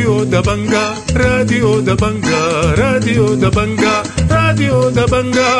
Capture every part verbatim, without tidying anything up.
راديو دبنجا راديو دبنجا راديو دبنجا راديو دبنجا.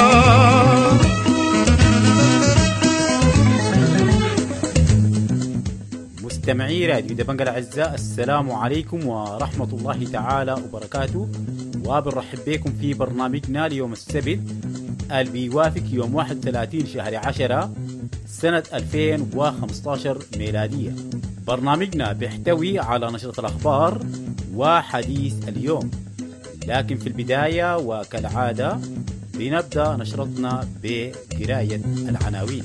مستمعي راديو دبنجا الأعزاء، السلام عليكم ورحمة الله تعالى وبركاته، وبنرحب بكم في برنامجنا اليوم السبت اللي بيوافق يوم واحد وثلاثين شهر عشرة سنة ألفين وخمسة عشر ميلادية. برنامجنا بيحتوي على نشرة الأخبار وحديث اليوم، لكن في البداية وكالعادة بنبدأ نشرتنا بقراية العناوين.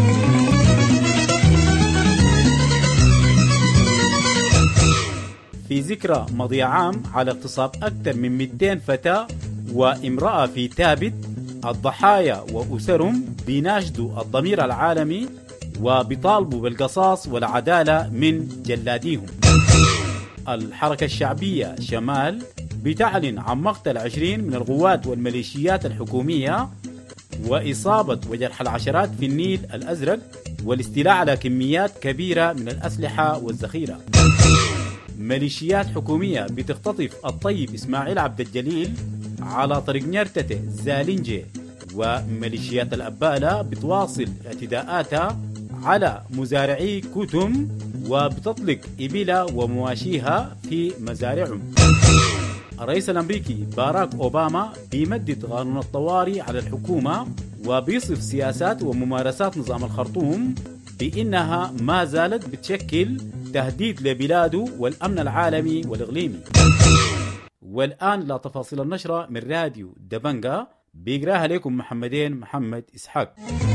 في ذكرى مضي عام على اغتصاب أكثر من مئتين فتاة وامرأة في تابت، الضحايا وأسرهم بيناشدوا الضمير العالمي وبيطالبوا بالقصاص والعدالة من جلاديهم. الحركة الشعبية شمال بتعلن عن مقتل عشرين من القوات والميليشيات الحكومية وإصابة وجرح العشرات في النيل الأزرق والاستيلاء على كميات كبيرة من الأسلحة والذخيرة. ميليشيات حكومية بتختطف الطيب إسماعيل عبد الجليل على طريق نيرتته زالنجي، وميليشيات الأبالة بتواصل اعتداءاتها على مزارعي كتم وبتطلق إبلة ومواشيها في مزارعهم. الرئيس الأمريكي باراك أوباما بيمدد قانون الطوارئ على الحكومة وبيصف سياسات وممارسات نظام الخرطوم بأنها ما زالت بتشكل تهديد لبلاده والأمن العالمي والإقليمي. والآن لا تفاصيل النشرة من راديو دبنجا، بيقراها لكم محمدين محمد إسحاق.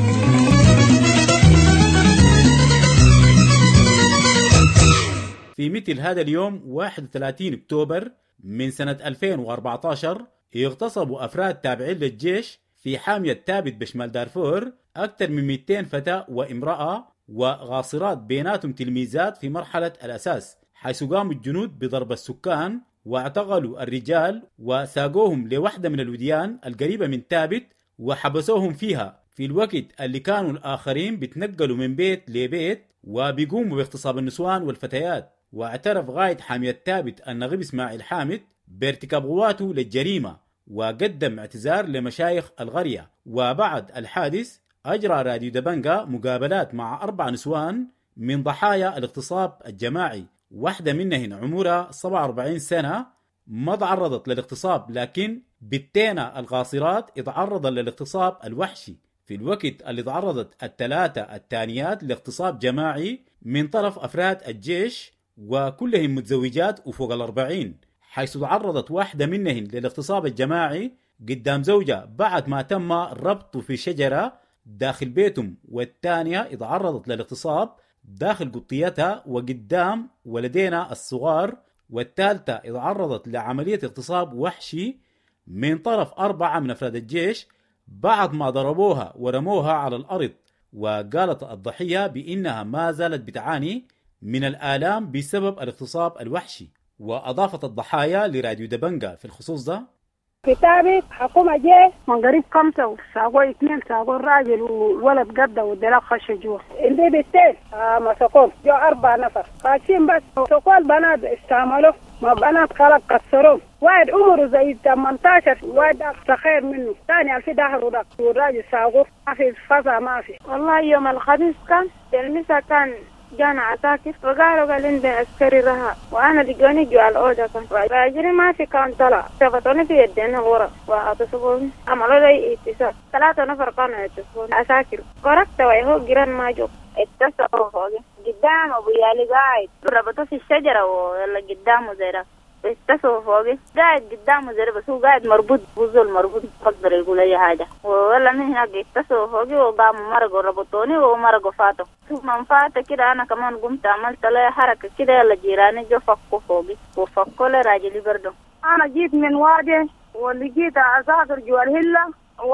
في مثل هذا اليوم واحد وثلاثين أكتوبر من سنة ألفين وأربعة عشر اغتصبوا أفراد تابعين للجيش في حامية تابت بشمال دارفور أكثر من مئتين فتاة وامرأة وغاصرات بيناتهم تلميذات في مرحلة الأساس، حيث قاموا الجنود بضرب السكان واعتقلوا الرجال وساقوهم لوحدة من الوديان القريبة من تابت وحبسوهم فيها في الوقت اللي كانوا الآخرين بتنقلوا من بيت لبيت وبيقوموا باغتصاب النسوان والفتيات. واعترف قائد حامية تابت النقيب إسماعيل حامد بارتكاب قواته للجريمة وقدم اعتذار لمشايخ القرية. وبعد الحادث أجرى راديو دبنجا مقابلات مع أربع نسوان من ضحايا الاغتصاب الجماعي، واحدة منهن عمرها سبعة وأربعين سنة ما تعرضت للاغتصاب، لكن بنتين القاصرات اتعرضت للاغتصاب الوحشي في الوقت اللي تعرضت الثلاثة الثانيات لاغتصاب جماعي من طرف أفراد الجيش وكلهم متزوجات وفوق الأربعين، حيث تعرضت واحدة منهن للاغتصاب الجماعي قدام زوجها بعد ما تم ربطه في شجرة داخل بيتهم، والثانية اتعرضت للاغتصاب داخل قطيتها وقدام ولدينا الصغار، والثالثة اتعرضت لعملية اغتصاب وحشي من طرف أربعة من أفراد الجيش بعد ما ضربوها ورموها على الأرض. وقالت الضحية بأنها ما زالت بتعاني من الآلام بسبب الاغتصاب الوحشي. وأضافت الضحايا لراديو دبنجا في الخصوص ده: في تابت حكومة جيه من قريب خمسة وساقوا اثنين، ساقوا الراجل وولد قده والدلاء خش جوا اللي بيتين آه مسكون جو أربع نفر خاشين بس ساقوا البنات استعملوا ما بنات خلق كسروا، واحد عمره زي ثمانية عشر، واحد أقصى خير منه، ثاني في ظهره ده والراجل ساقوه ما في فزع ما في. والله يوم الخميس كان تلميذة كان جانا عساكر وقالوا قال عندي عسكري رها وانا لقوني جوا الاوضه كان راجلي ما في كان طلع شفتوني في يدين ورا واتصلوني عملوا لي اتصال ثلاثه نفر كانوا يتصلون عساكر قرقت وهو جيران ما جو اتصلوا فوقي قدام ابويا اللي قاعد ربطوه في الشجره ولا قدامه زي ده اتصلوا فوقي قاعد قدامه زي بس هو قاعد مربوط بوزول مربوط يقدر يقول اي حاجه، ولا من هناك اتصلوا فوقي وقاموا مرقوا ربطوني ومرقوا فاتوا. ثم فات كده انا كمان قمت عملت له حركه كده يلا جيراني جو فكوا فوقي وفكوا لي راجلي برضه. انا جيت من وادي ولقيت عساكر جوا الهله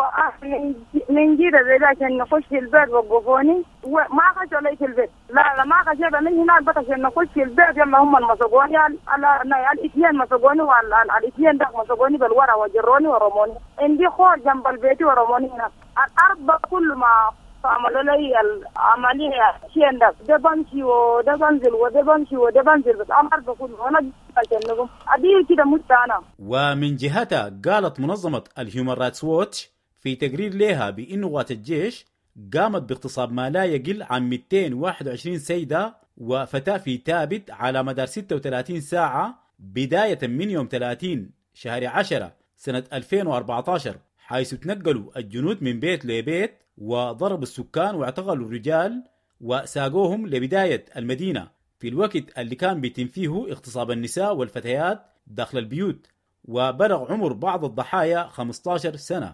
ومن جيدا زي ده عشان نخش البيت وقفوني وما خشوا لي في البيت، لا لا ما خشوا من هناك بس عشان نخش البيت يلا هم المسقوني على الاثنين مسقوني والاثنين ده مسقوني بالورا وجروني ورموني عندي خور جنب البيت ورموني هناك. الارض كل ما فعملوا لي العملية شيندك ده بمشي وده بنزل وده بمشي وده بنزل بس أمر بقول وأنا أجنبهم أدير كده مستعنا. ومن جهتها قالت منظمة الهيومن رايتس ووتش في تقرير لها بأن قوات الجيش قامت باغتصاب ما لا يقل عن مئتين وواحد وعشرين سيدة وفتاة في تابت على مدار ستة وثلاثين ساعة بداية من يوم ثلاثين شهر عشرة سنة ألفين وأربعة عشر، حيث تنقلوا الجنود من بيت لبيت وضربوا السكان واعتقلوا الرجال وساقوهم لبداية المدينة في الوقت اللي كان بيتم فيه اغتصاب النساء والفتيات داخل البيوت. وبلغ عمر بعض الضحايا خمسة عشر سنة.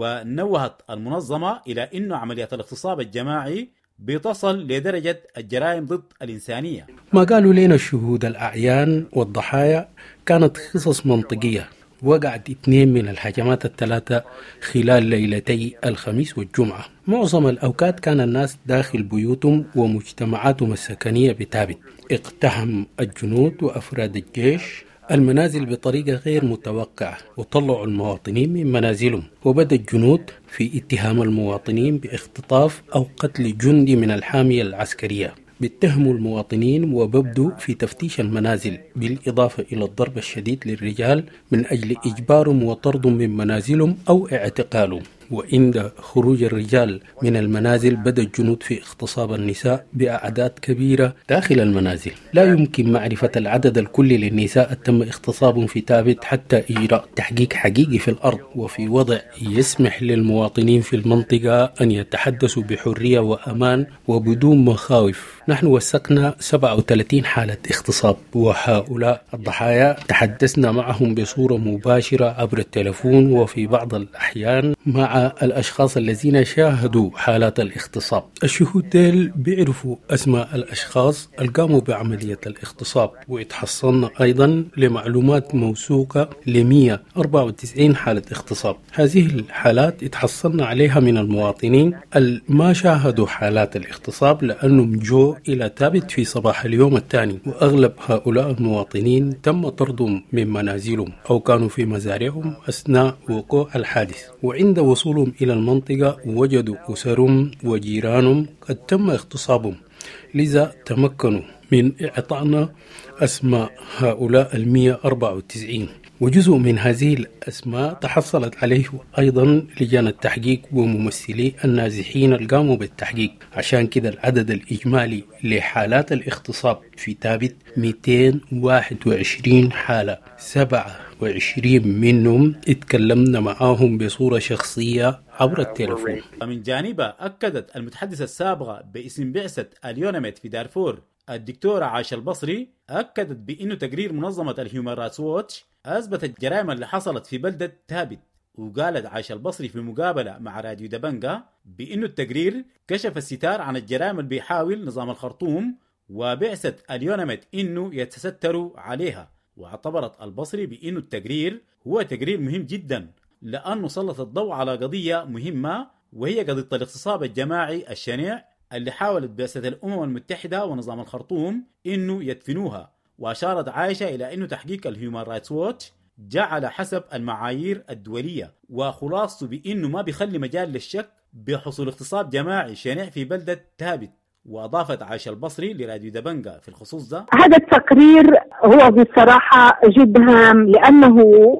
ونوهت المنظمة إلى أن عمليات الاغتصاب الجماعي بتصل لدرجة الجرائم ضد الإنسانية. ما قالوا لنا الشهود الأعيان والضحايا كانت قصص منطقية. وقعت اثنين من الهجمات الثلاثة خلال ليلتي الخميس والجمعة. معظم الأوقات كان الناس داخل بيوتهم ومجتمعاتهم السكنية بتابت. اقتحم الجنود وأفراد الجيش المنازل بطريقة غير متوقعة وطلعوا المواطنين من منازلهم، وبدأ الجنود في اتهام المواطنين باختطاف أو قتل جندي من الحامية العسكرية. بيتهموا المواطنين وببدوا في تفتيش المنازل، بالإضافة إلى الضرب الشديد للرجال من أجل إجبارهم وطردهم من منازلهم أو اعتقالهم. وعند خروج الرجال من المنازل بدأ الجنود في اغتصاب النساء بأعداد كبيرة داخل المنازل. لا يمكن معرفة العدد الكلي للنساء تم اغتصابهم في تابت حتى إجراء تحقيق حقيقي في الأرض وفي وضع يسمح للمواطنين في المنطقة أن يتحدثوا بحرية وأمان وبدون مخاوف. نحن وثقنا سبعة وثلاثين حالة اغتصاب، وهؤلاء الضحايا تحدثنا معهم بصورة مباشرة عبر التلفون وفي بعض الأحيان مع الأشخاص الذين شاهدوا حالات الاغتصاب. الشهود ديل بيعرفوا أسماء الأشخاص اللي قاموا بعملية الاغتصاب، ويتحصلنا أيضا لمعلومات موثوقة ل مئة وأربعة وتسعين حالة اغتصاب. هذه الحالات اتحصلنا عليها من المواطنين اللي ما شاهدوا حالات الاغتصاب لأنهم جو إلى تابت في صباح اليوم الثاني، وأغلب هؤلاء المواطنين تم طردهم من منازلهم أو كانوا في مزارعهم أثناء وقوع الحادث. وعند وصولهم إلى المنطقة وجدوا أسرهم وجيرانهم قد تم اغتصابهم، لذا تمكنوا من إعطائنا أسماء هؤلاء المئة وأربعة وتسعين، وجزء من هذه الأسماء تحصلت عليه أيضا لجان التحقيق وممثلي النازحين القاموا بالتحقيق. عشان كده العدد الإجمالي لحالات الاغتصاب في تابت مئتين وواحد وعشرين حالة، سبعة وعشرين منهم اتكلمنا معاهم بصورة شخصية عبر التلفون. ومن جانبها أكدت المتحدثة السابقة باسم بعثة اليونميت في دارفور الدكتورة عائشة البصري، أكدت بأنه تقرير منظمة الهيومن رايتس ووتش أثبت الجرائم اللي حصلت في بلدة تابت. وقالت عائشة البصري في مقابلة مع راديو دبنجا بأنه التقرير كشف الستار عن الجرائم اللي بيحاول نظام الخرطوم وبعثة اليونميت إنه يتستروا عليها. واعتبرت البصري بأنه التقرير هو تقرير مهم جدا لأنه سلط الضوء على قضية مهمة، وهي قضية الاغتصاب الجماعي الشنيع اللي حاولت بعثة الأمم المتحدة ونظام الخرطوم إنه يدفنوها. وأشارت عائشة إلى أنه تحقيق الهيومن رايتس ووتش جعل حسب المعايير الدولية، وخلاصته بأنه ما بيخلي مجال للشك بحصول اغتصاب جماعي شنيع في بلدة تابت. وأضافت عائشة البصري لراديو دبنجا في الخصوص ده: هذا التقرير هو بصراحة جد هام لأنه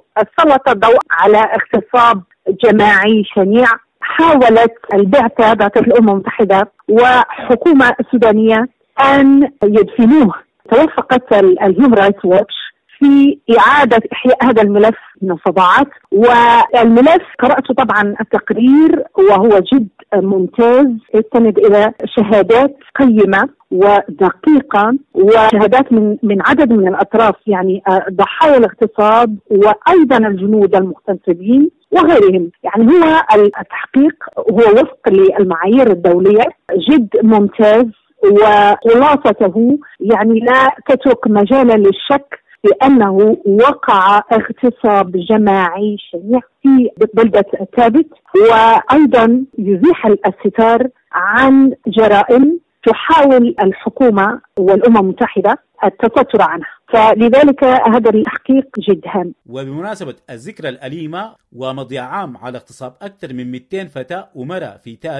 سلط الضوء على اغتصاب جماعي شنيع حاولت البعثة ذات الأمم المتحدة وحكومة سودانية أن يدفنوه. توافقت الهيومن رايتس ووتش في إعادة إحياء هذا الملف من الفضاعات، والملف قرأت طبعا التقرير وهو جد ممتاز، يستند إلى شهادات قيمة ودقيقة وشهادات من من عدد من الأطراف، يعني ضحايا الاغتصاب وأيضا الجنود المغتصبين وغيرهم. يعني هو التحقيق هو وفق للمعايير الدولية جد ممتاز، وخلاصته يعني لا تترك مجالا للشك لأنه وقع اغتصاب جماعي شنيع في بلدة تابت، وأيضا يزيح الستار عن جرائم تحاول الحكومة والأمم المتحدة التستر عنها. فلذلك هذا التحقيق جد هام. وبمناسبة الذكرى الأليمة ومضي عام على اغتصاب أكثر من مئتين فتاة ومرأة في تابت،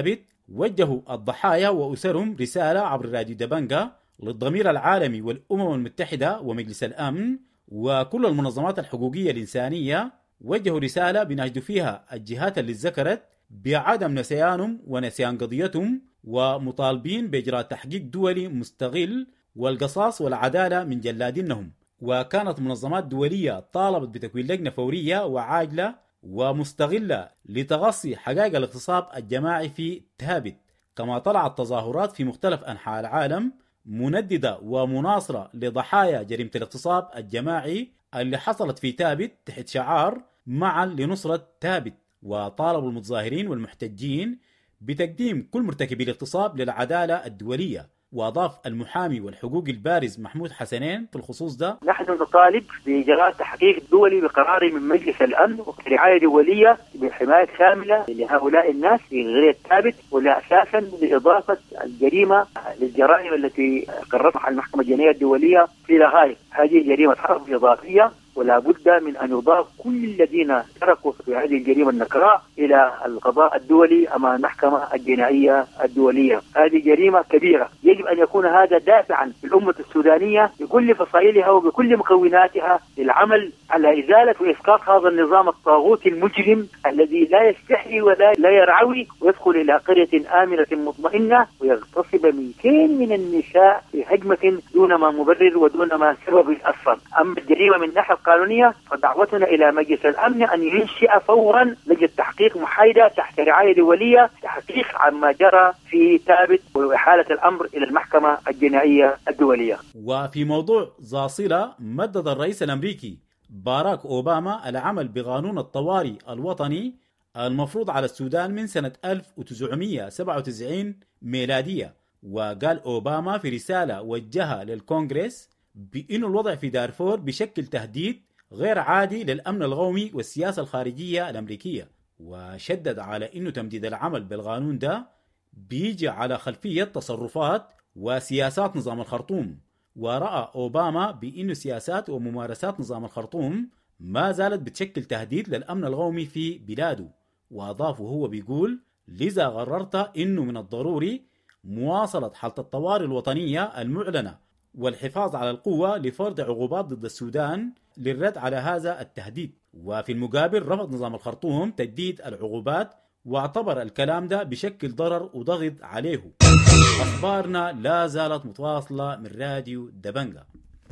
وجهوا الضحايا وأسرهم رسالة عبر راديو دبنجة للضمير العالمي والأمم المتحدة ومجلس الأمن وكل المنظمات الحقوقية الإنسانية. وجهوا رسالة بيناشدوا فيها الجهات اللي ذكرت بعدم نسيانهم ونسيان قضيتهم، ومطالبين بإجراء تحقيق دولي مستغل والقصاص والعدالة من جلادينهم. وكانت منظمات دولية طالبت بتكوين لجنة فورية وعاجلة ومستغلة لتغطي حقائق الاغتصاب الجماعي في تهابت. كما طلعت تظاهرات في مختلف أنحاء العالم منددة ومناصرة لضحايا جريمة الاغتصاب الجماعي اللي حصلت في تابت تحت شعار معا لنصرة تابت، وطالبوا المتظاهرين والمحتجين بتقديم كل مرتكبي الاغتصاب للعدالة الدولية. وأضاف المحامي والحقوقي البارز محمود حسنين في الخصوص ده: نحن نطالب بإجراء تحقيق دولي بقرار من مجلس الأمن ورعاية دولية بحماية كاملة لهؤلاء الناس في غير ثابت، ولا أساسا لإضافة الجريمة للجرائم التي قررتها المحكمة الجنائية الدولية في لاهاي. هذه جريمة حرب إضافية، ولا بد من أن يضاف كل الذين تركوا في هذه الجريمة النكراء إلى القضاء الدولي أمام المحكمة الجنائية الدولية. هذه جريمة كبيرة، يجب أن يكون هذا دافعا للأمة السودانية بكل فصائلها وبكل مكوناتها للعمل على إزالة وإسقاط هذا النظام الطاغوتي المجرم الذي لا يستحي ولا لا يرعوي، ويدخل إلى قرية آمنة مطمئنة ويغتصب مئتين من النساء في هجمة دون ما مبرر ودون ما سبب أصلا. أما الجريمة من ناحية القانونية فدعوتنا إلى مجلس الأمن أن ينشئ فورا لجنة تحقيق محايدة تحت رعاية دولية تحقيق عما جرى في ثابت وإحالة الأمر إلى المحكمة الجنائية الدولية. وفي موضوع زاصلة مدد الرئيس الأمريكي باراك أوباما العمل بقانون الطوارئ الوطني المفروض على السودان من سنة ألف وتسعمئة وسبعة وتسعين ميلادية. وقال أوباما في رسالة وجهها للكونغرس بأن الوضع في دارفور بشكل تهديد غير عادي للأمن القومي والسياسة الخارجية الأمريكية، وشدد على أنه تمديد العمل بالقانون ده بيجي على خلفية تصرفات وسياسات نظام الخرطوم. ورأى أوباما بأن سياسات وممارسات نظام الخرطوم ما زالت بتشكل تهديد للأمن القومي في بلاده. وأضاف هو بيقول: لذا قررت أنه من الضروري مواصلة حالة الطوارئ الوطنية المعلنة والحفاظ على القوة لفرض عقوبات ضد السودان للرد على هذا التهديد. وفي المقابل رفض نظام الخرطوم تجديد العقوبات واعتبر الكلام ده بشكل ضرر وضغط عليه. أخبارنا لا زالت متواصلة من راديو دبنجة.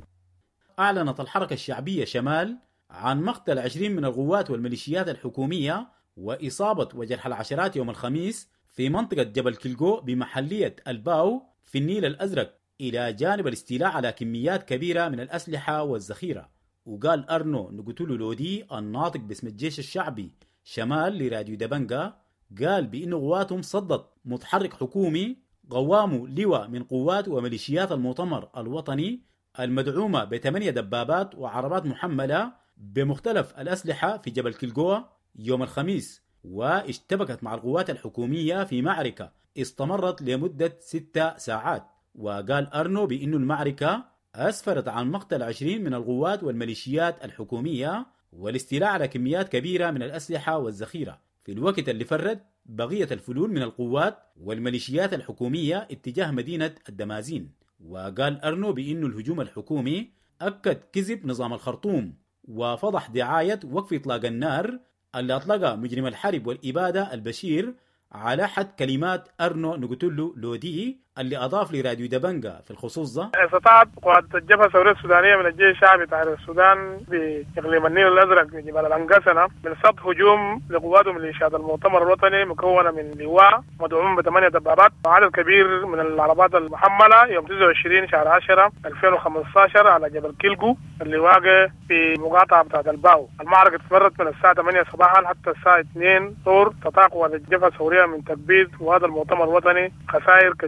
أعلنت الحركة الشعبية شمال عن مقتل عشرين من القوات والميليشيات الحكومية وإصابة وجرح العشرات يوم الخميس في منطقة جبل كيلجو بمحلية الباو في النيل الأزرق، إلى جانب الاستيلاء على كميات كبيرة من الأسلحة والذخيرة. وقال أرنو نقتلو لودي الناطق باسم الجيش الشعبي شمال لراديو دبنجة، قال بأنه قواتهم صدت متحرك حكومي قواموا لواء من قوات وميليشيات المؤتمر الوطني المدعومة بثمانية دبابات وعربات محملة بمختلف الأسلحة في جبل كيلجو يوم الخميس، واشتبكت مع القوات الحكومية في معركة استمرت لمدة ستة ساعات. وقال أرنو بأن المعركة أسفرت عن مقتل عشرين من القوات والميليشيات الحكومية والاستيلاء على كميات كبيرة من الأسلحة والذخيرة، في الوقت اللي فرد بقية الفلول من القوات والميليشيات الحكومية اتجاه مدينة الدمازين. وقال أرنو بأن الهجوم الحكومي أكد كذب نظام الخرطوم وفضح دعاية وقف إطلاق النار اللي أطلقها مجرم الحرب والإبادة البشير على حد كلمات أرنو نقتلو لودي، اللي أضاف لراديو دبنجة في الخصوص ده: استطاعت قوات الجبهة الثورية السودانية من الجيش الشعبي بتاع السودان بإقليم النيل الأزرق بجبال العنقسنة من صد هجوم لقوات وميليشيات المؤتمر الوطني مكونة من لواء مدعوم بثمانية دبابات وعدد كبير من العربات المحملة يوم تسعة وعشرين شهر عشرة ألفين وخمسة عشر على جبل كيلجو اللي واقع في مقاطعة بتاعت الباو. المعركة استمرت من الساعة ثمانية صباحا حتى الساعة اثنين ظهر. استطاع قوات الجبهة الثورية من تثبيت قوات المؤتمر الوطني خسائر كبيرة في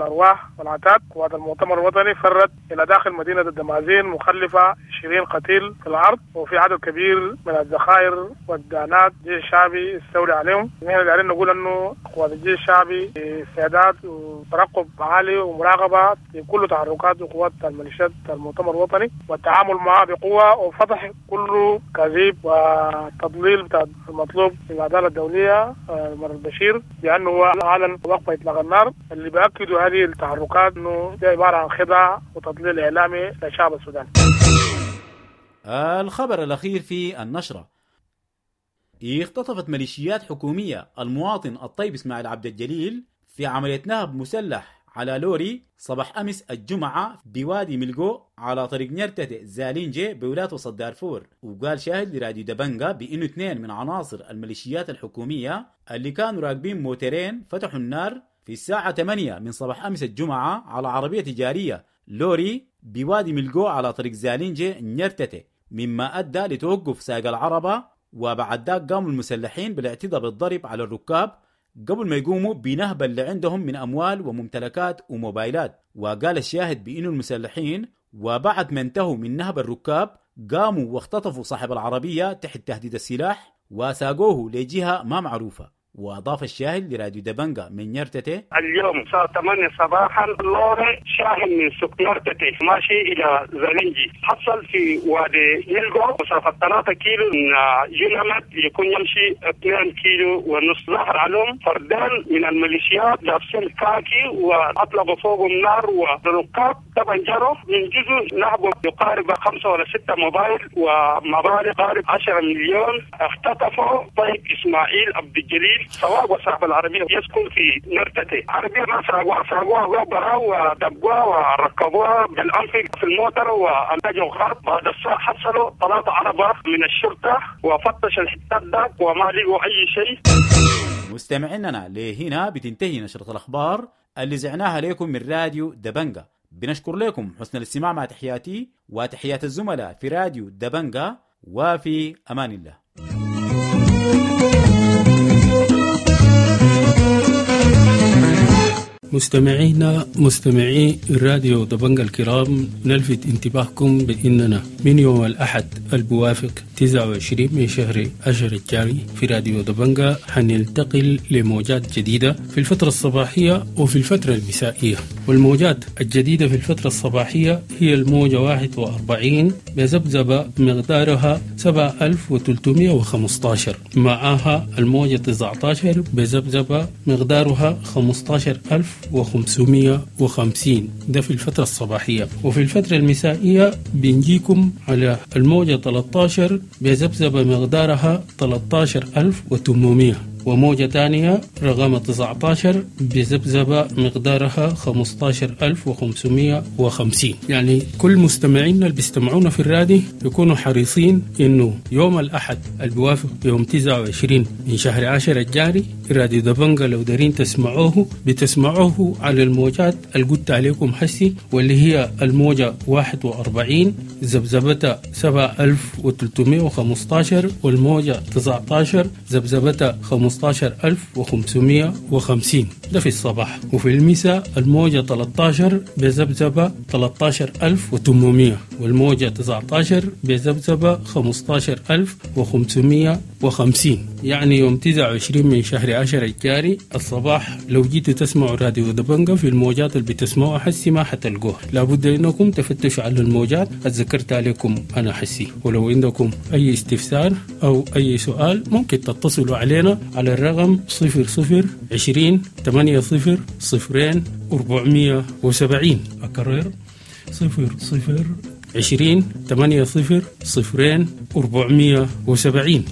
الأرواح والعتاد. قوات المؤتمر الوطني فرت إلى داخل مدينة الدمازين مخلفة عشرين قتيل في الأرض، وفي عدد كبير من الذخائر والدانات الجيش الشعبي استولى عليهم. نحن قاعدين نقول إنه قوات الجيش الشعبي استعداد وترقب عالي ومراقبة في كل تحركات قوات الميليشيات المؤتمر الوطني، والتعامل معها بقوة وفتح كل كذب وتضليل بتاع المطلوب من العدالة الدولية عمر البشير، لأنه هو أعلن وقف إطلاق النار اللي بيأكدوا هذه التحركات إنه دي عبارة عن خدع وتضليل إعلامي للشعب السوداني. الخبر الأخير في النشرة: اختطفت ميليشيات حكومية المواطن الطيب اسماعيل عبد الجليل في عملية نهب مسلح على لوري صباح أمس الجمعة بوادي ملقو على طريق نيرتة زالينجي بولاية وسط دارفور. وقال شاهد لراديو دبنجا بأنه اثنين من عناصر الميليشيات الحكومية اللي كانوا راكبين موترين فتحوا النار في الساعة ثمانية من صباح أمس الجمعة على عربية تجارية لوري بوادي ملقو على طريق زالينجي نيرتة، مما أدى لتوقف ساق العربة. وبعد ذاك قاموا المسلحين بالاعتداء بالضرب على الركاب قبل ما يقوموا بنهب اللي عندهم من أموال وممتلكات وموبايلات. وقال الشاهد بأنه المسلحين وبعد ما انتهوا من نهب الركاب قاموا واختطفوا صاحب العربية تحت تهديد السلاح وساقوه لجهة ما معروفة. وأضاف الشاهد لراديو دبنجا من نيرتة: اليوم الساعة ثمانية صباحا لوري شاحن من سوق نيرتة ماشي إلى زالينجي حصل في وادي يلقو مسافة ثلاثة كيلو من جنمت يكون يمشي اثنين كيلو ونص. ظهر عليهم فردان من الميليشيات لابسين كاكي وأطلقوا فوقهم نار والركاب طبعا جروا من جزء نهبوا يقارب خمسة ولا ستة موبايل ومبالغ قارب عشرة مليون. اختطفوا طيب إسماعيل عبد الجليل سواق وصاحب العربية يسكن في نيرتة. عربية ما ساقوها ساقوها وقبها ودبوها وركبوها بالأنف في الموتر وانتجوا خرط. بعد الساعة حصلوا ثلاثة عربة من الشرطة وفتش الحتات ذاك وما لقوا أي شيء. مستمعيننا لهنا بتنتهي نشرة الأخبار اللي زعناها لكم من راديو دبنجا. بنشكر لكم حسن الاستماع مع تحياتي وتحيات الزملاء في راديو دبنجا، وفي أمان الله. مستمعينا مستمعي الراديو دبنجا الكرام، نلفت انتباهكم بأننا من يوم الأحد الموافق تسعة وعشرين من شهر عشر الجاري في راديو دبنجا حننتقل لموجات جديدة في الفترة الصباحية وفي الفترة المسائية. والموجات الجديدة في الفترة الصباحية هي الموجة واحد وأربعين بذبذبة مقدارها سبعة آلاف وثلاثمائة وخمسة عشر، معها الموجة تسعة عشر بذبذبة مقدارها خمسة عشر ألف وخمسمائة وخمسين. ده في الفترة الصباحية. وفي الفترة المسائية بنجيكم على الموجة ثلاثة عشر بذبذبة مقدارها ثلاثة عشر ألف وثمانمائة، وموجة ثانية رقم تسعة عشر بذبذبة مقدارها خمسة عشر ألف وخمسمائة وخمسين. يعني كل مستمعينا اللي بيستمعونا في الراديو يكونوا حريصين إنه يوم الأحد البوافق يوم تسعة وعشرين من شهر عشر الجاري راديو دبنجا لو دارين تسمعوه بتسمعوه على الموجات اللي قلت عليكم حسي، واللي هي الموجة واحد وأربعين ذبذبتها سبعة آلاف وثلاثمائة وخمسة عشر، والموجة تسعة عشر ذبذبتها خمسة عشر ألف وخمسمائة وخمسين. ده في الصباح. وفي المساء الموجة ثلاثة عشر بذبذبة ثلاثة عشر ألف وثمانمائة، والموجة تسعة عشر بذبذبة خمسة عشر ألف وخمسمائة وخمسين. يعني يوم تسعة وعشرين من شهر عشر الجاري الصباح لو جيتوا تسمعوا راديو دبنجا في الموجات اللي بتسمعوها حسي ما حتلقوها. لابد انكم تفتشوا على الموجات اتذكرت عليكم انا حسي. ولو عندكم اي استفسار او اي سؤال ممكن تتصلوا علينا على الرقم صفر صفر عشرين ثمانية صفر صفرين أربعمائة وسبعين. أكرر صفر صفر عشرين ثمانية صفر صفرين أربعمائة وسبعين.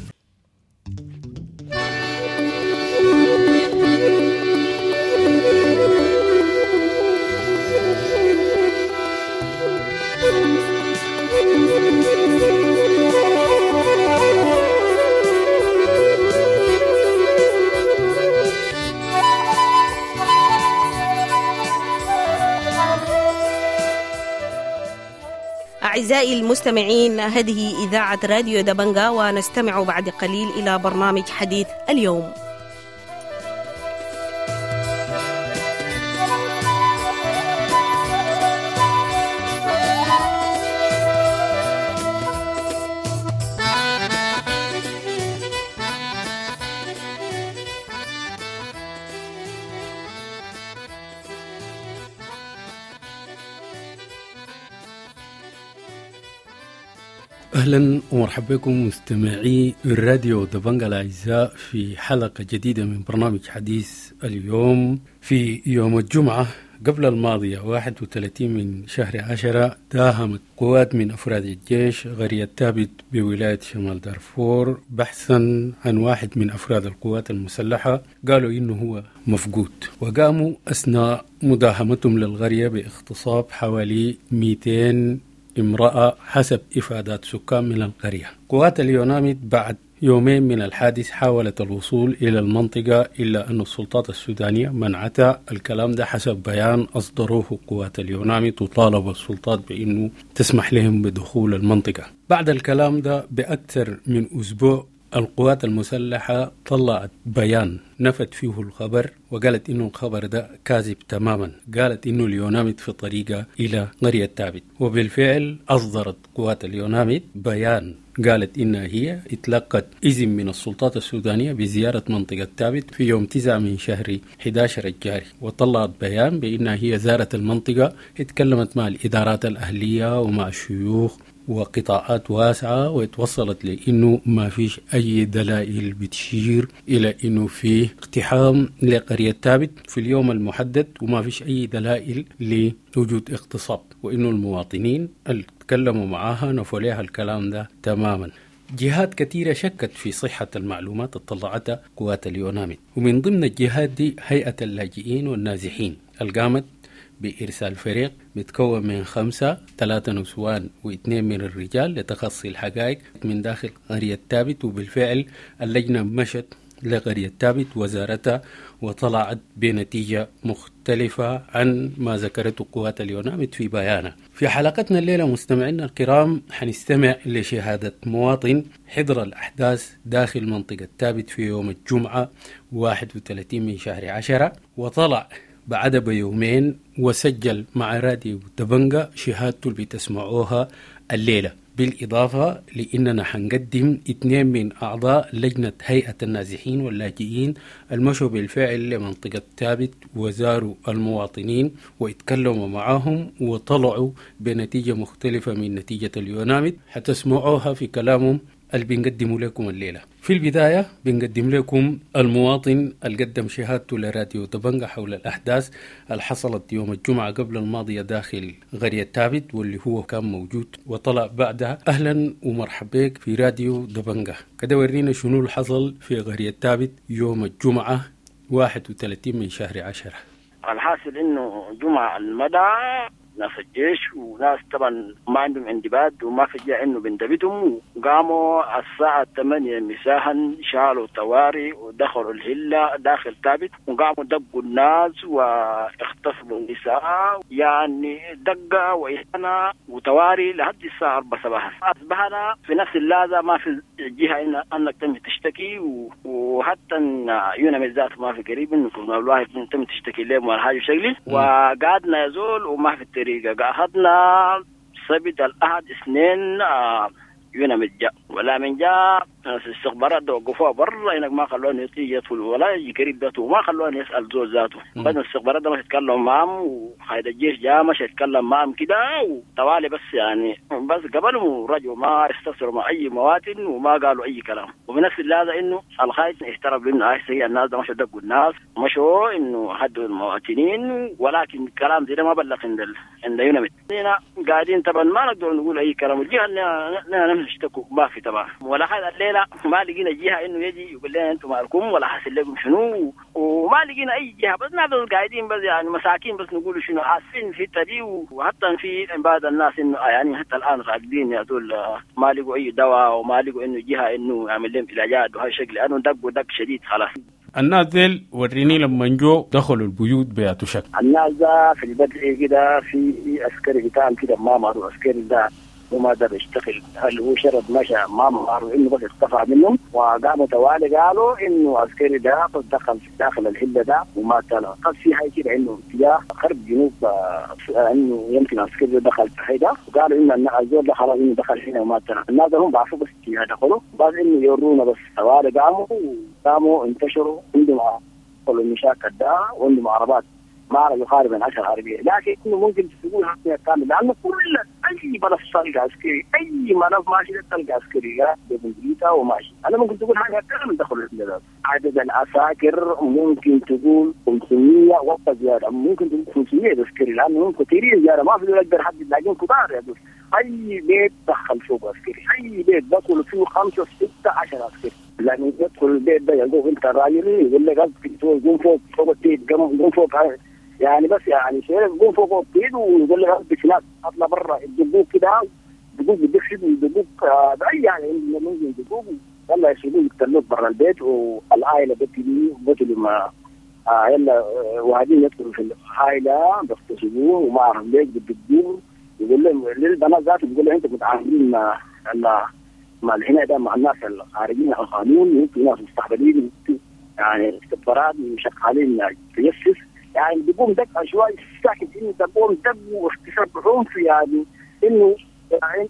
أعزائي المستمعين، هذه إذاعة راديو دبنجا، ونستمع بعد قليل إلى برنامج حديث اليوم. أهلا ومرحبا بكم مستمعي الراديو دبنجة الأعزاء في حلقة جديدة من برنامج حديث اليوم. في يوم الجمعة قبل الماضية واحد وثلاثين من شهر عشرة داهمت قوات من أفراد الجيش قرية تابت بولاية شمال دارفور بحثا عن واحد من أفراد القوات المسلحة قالوا إنه هو مفقود، وقاموا أثناء مداهمتهم للقرية باغتصاب حوالي مئتين امرأة حسب إفادات سكان من القرية. قوات اليوناميد بعد يومين من الحادث حاولت الوصول إلى المنطقة، إلا أن السلطات السودانية منعتها. الكلام ده حسب بيان أصدروه قوات اليوناميد، وطالب السلطات بأنه تسمح لهم بدخول المنطقة. بعد الكلام ده بأكثر من أسبوع القوات المسلحة طلعت بيان نفت فيه الخبر، وقالت إنه الخبر ده كاذب تماما. قالت إنه اليوناميد في طريقة إلى قرية تابت، وبالفعل أصدرت قوات اليوناميد بيان قالت إنها هي اتلقت إذن من السلطات السودانية بزيارة منطقة تابت في يوم تسعة من شهر أحد عشر الجاري، وطلعت بيان بأنها هي زارت المنطقة، اتكلمت مع الإدارات الأهلية ومع الشيوخ وقطاعات واسعة، وتوصلت لأنه ما فيش أي دلائل بتشير إلى أنه في اقتحام لقرية تابت في اليوم المحدد، وما فيش أي دلائل لوجود اغتصاب، وأنه المواطنين اللي تكلموا معاها نفوا لها الكلام ده تماما. جهات كثيرة شكت في صحة المعلومات اللي طلعتها قوات اليوناميد، ومن ضمن الجهات دي هيئة اللاجئين والنازحين القامت بإرسال فريق متكون من خمسة ثلاثة نسوان واثنين من الرجال لتخصي الحقائق من داخل قرية تابت. وبالفعل اللجنة مشت لقرية تابت وزارتها، وطلعت بنتيجة مختلفة عن ما ذكرته قوات اليوناميد في بيانها. في حلقتنا الليلة مستمعينا الكرام حنستمع لشهادة مواطن حضر الأحداث داخل منطقة تابت في يوم الجمعة واحد وثلاثين من شهر عشرة، وطلع بعد بيومين وسجل مع راديو دبنجة شهادته اللي بتسمعوها الليلة. بالإضافة لأننا حنقدم اثنين من أعضاء لجنة هيئة النازحين واللاجئين المشوا بالفعل لمنطقة تابت وزاروا المواطنين واتكلموا معهم وطلعوا بنتيجة مختلفة من نتيجة اليوناميد، حتسمعوها في كلامهم اللي بنقدمه لكم الليلة. في البداية بنقدم لكم المواطن اللي قدم شهادته لراديو دبنجة حول الأحداث اللي حصلت يوم الجمعة قبل الماضية داخل قرية تابت، واللي هو كان موجود وطلع بعدها. أهلا ومرحبا بك في راديو دبنجة. كده ورينا شنو اللي حصل في قرية تابت يوم الجمعة واحد وثلاثين من شهر عشرة. الحاصل إنه جمعة المدى ناس الجيش وناس طبعا ما عندهم انضباط وما في جاء انه بندبتهم، وقاموا الساعة ثمانية مساء شالوا طواري ودخلوا الهلة داخل تابت، وقاموا دقوا الناس واغتصبوا النساء، يعني دقة وإهانة وطواري لحد الساعة أربعة صباحا. أصبحنا في نفس اللحظة ما في جهة إن أنك تم تشتكي، وحتى يوناميد ذات ما في قريب إنكم والله تم تشتكي لهم ولا حاجة شغلي، وقعدنا يزول وما في طريقة. أخذنا سبت الأحد اثنين آه يوناميد جاء، ولا من جاء الاستخبارات وقفوها برا إنك ما خلوه يدخل ولا يجي قريب ذاته، وما خلوه يسأل زول ذاته. بعد الاستخبارات ده مش يتكلم معهم، وقائد الجيش جاء مش يتكلم معهم كده وطوالي، بس يعني بس قبلهم رجعوا ما استفسروا مع أي مواطن وما قالوا أي كلام. وبنفس هذا إنه القائد احترم إنه هاي الناس ده مش دقوا الناس، مشوا إنه حدوا المواطنين، ولكن الكلام ده ما بلغ عند عند يوناميد. هنا قاعدين طبعا ما نقدر نقول أي كلام، الجهة اللي نشتكوا ما في طبعا، ولا حد الليلة ما لقينا جهة إنه يجي يقول لنا أنتم مالكم ولا حاسين لكم شنو، وما لقينا أي جهة، بس نحن قاعدين بس يعني مساكين بس نقولوا شنو حاسين في الطريق، وحتى في بعض الناس إنه يعني حتى الآن راقدين يقول ما لقوا أي دواء وما لقوا إنه جهة إنه يعمل لهم علاجات وهذا الشكل، لأنه دقوا دق شديد خلاص. الناس ديل وريني لما نجو دخلوا البيوت بيعطوا شك. الناس ده في البدء كده في عسكري بتاعهم كده ما مارو عسكري ده وما قدر يشتغل، هل هو شرد مشى ما معروف انه بس اختفى منهم، وقاموا توالي قالوا انه عسكري ده دخل في داخل الهله ده وما طلع. قد في حاجه كده انه اتجاه غرب جنوب انه يمكن عسكري ده دخل في حيده، وقالوا انه الزول ده خلاص انه دخل هنا وما طلع. الناس هم بعرفوا بس اتجاه دخلوا، بس انه يورونا بس توالي قاموا قاموا انتشروا عندهم قالوا المشاكل ده وعندهم عربات ما يقارب من عشر عربية، لكن إنه ممكن تقول حقيقة كامل لأنه كل أي ملف تلقى عسكري، أي ملف ماشي تلقى عسكري بإنجليزا وماشي. أنا ممكن تقول حاجة كامل دخل الإنجليزا. عدد العساكر ممكن تقول خمسمية وقت زيادة، ممكن تقول خمسمية عسكري لأنه هم كثيرين زيادة ما في يقدر يحدد، لكن كتار يا دوب. أي بيت دخل فوق عسكري، أي بيت دخل فيه خمسة ستة عشر عسكري. لأن يدخل البيت ده يقول أنت راجل يقول لك قوم فوق فوق التيت قوم فوق يعني بس يعني شيء يقوم فوق التيت ويقول لك ألبس هناك أطلع برا يدقوك كده يدقوك بدك شيء يدقوك بأي يعني ممكن يدقوك يلا يشيلوك يقتلوك برا البيت والعائلة بتجي بتجي ما آه يلا وهذين يدخلوا في العائلة بيغتصبوه ومعهم ليك بدقوه يقول لهم للبنات ذاته بيقول لهم أنتم متعاملين مع مع الحين ده مع الناس الخارجين على القانون وانتم ناس مستقبلين يعني استخبارات شغالين تجسس يعني بيقوم دق شوي ساكت انه تقوم دق واكتساب عنف يعني انه يعني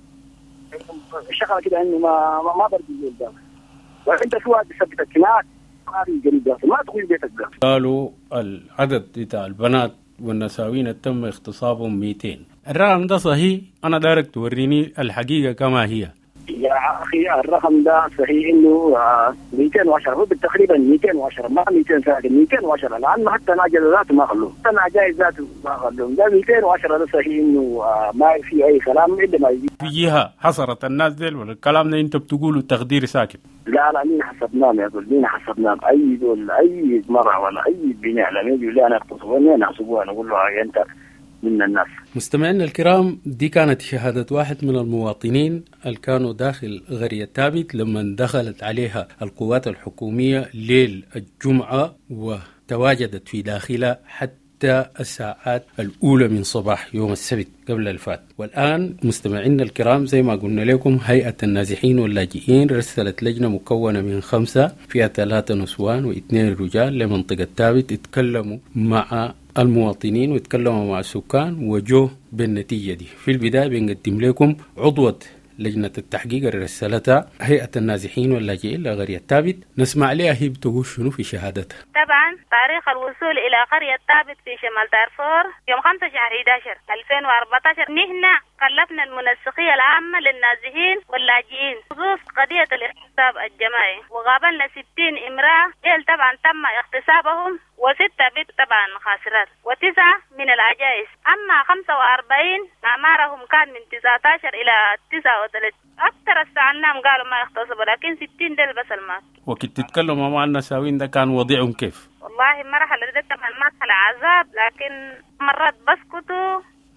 شغله كده انه ما ما برضي قدام وانت شو هذه سبت الكنات ما في جريدات ما تقول بيتك ده. قالوا العدد بتاع البنات والنساوين تم اغتصابهم مئتين. الرقم ده صحيح؟ انا دارك توريني الحقيقه كما هي. يا أخي الرقم ده صحيح إنه مئتين وعشرة هو بالتقريبا مئتين وعشرة ما مئتين ساكن مئتين وعشرة لأنه حتى ناجل ذاته ما خلوه حتى ناجل ذاته ما خلوه ده مئتين وعشرة ده صحيح إنه ما في أي كلام إلا ما يجي في جهة حصرت الناس ديل ولا الكلام ده أنت بتقوله تقدير ساكن؟ لا لا مين حسبناه يا أقول مين حسبناه أي دول أي مرة ولا أي بناء لما يجي لي أنا اقتصوني أنا أحسبوها أنا أقول له أنت من الناس. مستمعينا الكرام دي كانت شهادة واحد من المواطنين اللي كانوا داخل قرية تابت لما دخلت عليها القوات الحكومية ليل الجمعة وتواجدت في داخلها حتى الساعات الأولى من صباح يوم السبت قبل الفات. والآن مستمعينا الكرام زي ما قلنا لكم هيئة النازحين واللاجئين رسلت لجنة مكونة من خمسة فيها ثلاثة نسوان واثنين رجال لمنطقة تابت يتكلموا مع المواطنين ويتكلموا مع السكان وجوه بالنتيجة دي. في البداية بنقدم لكم عضوة لجنة التحقيق اللي رسلتها هيئة النازحين واللاجئين لقرية تابت، نسمع لها هي بتقول شنو في شهادتها. طبعا تاريخ الوصول إلى قرية تابت في شمال دارفور يوم خمسة شهر أحد عشر ألفين وأربعة عشر. نحن كلفنا المنسقية العامة للنازحين واللاجئين بخصوص قضية الاغتصاب الجماعي وقابلنا ستين امرأة ديل طبعا تم اغتصابهم وستة بيت طبعا خاسرات وتسعة من العجائز. أما خمسة وأربعين أعمارهم كان من تسعة عشر إلى تسعة وثلاثين. أكثر السعنام قالوا ما اغتصبوا لكن ستين ديل بس المات. وكنت تتكلموا مع النساوين ده كان وضعهم كيف؟ والله مرحلة دي طبعا مرحلة عذاب لكن مرات بسكتوا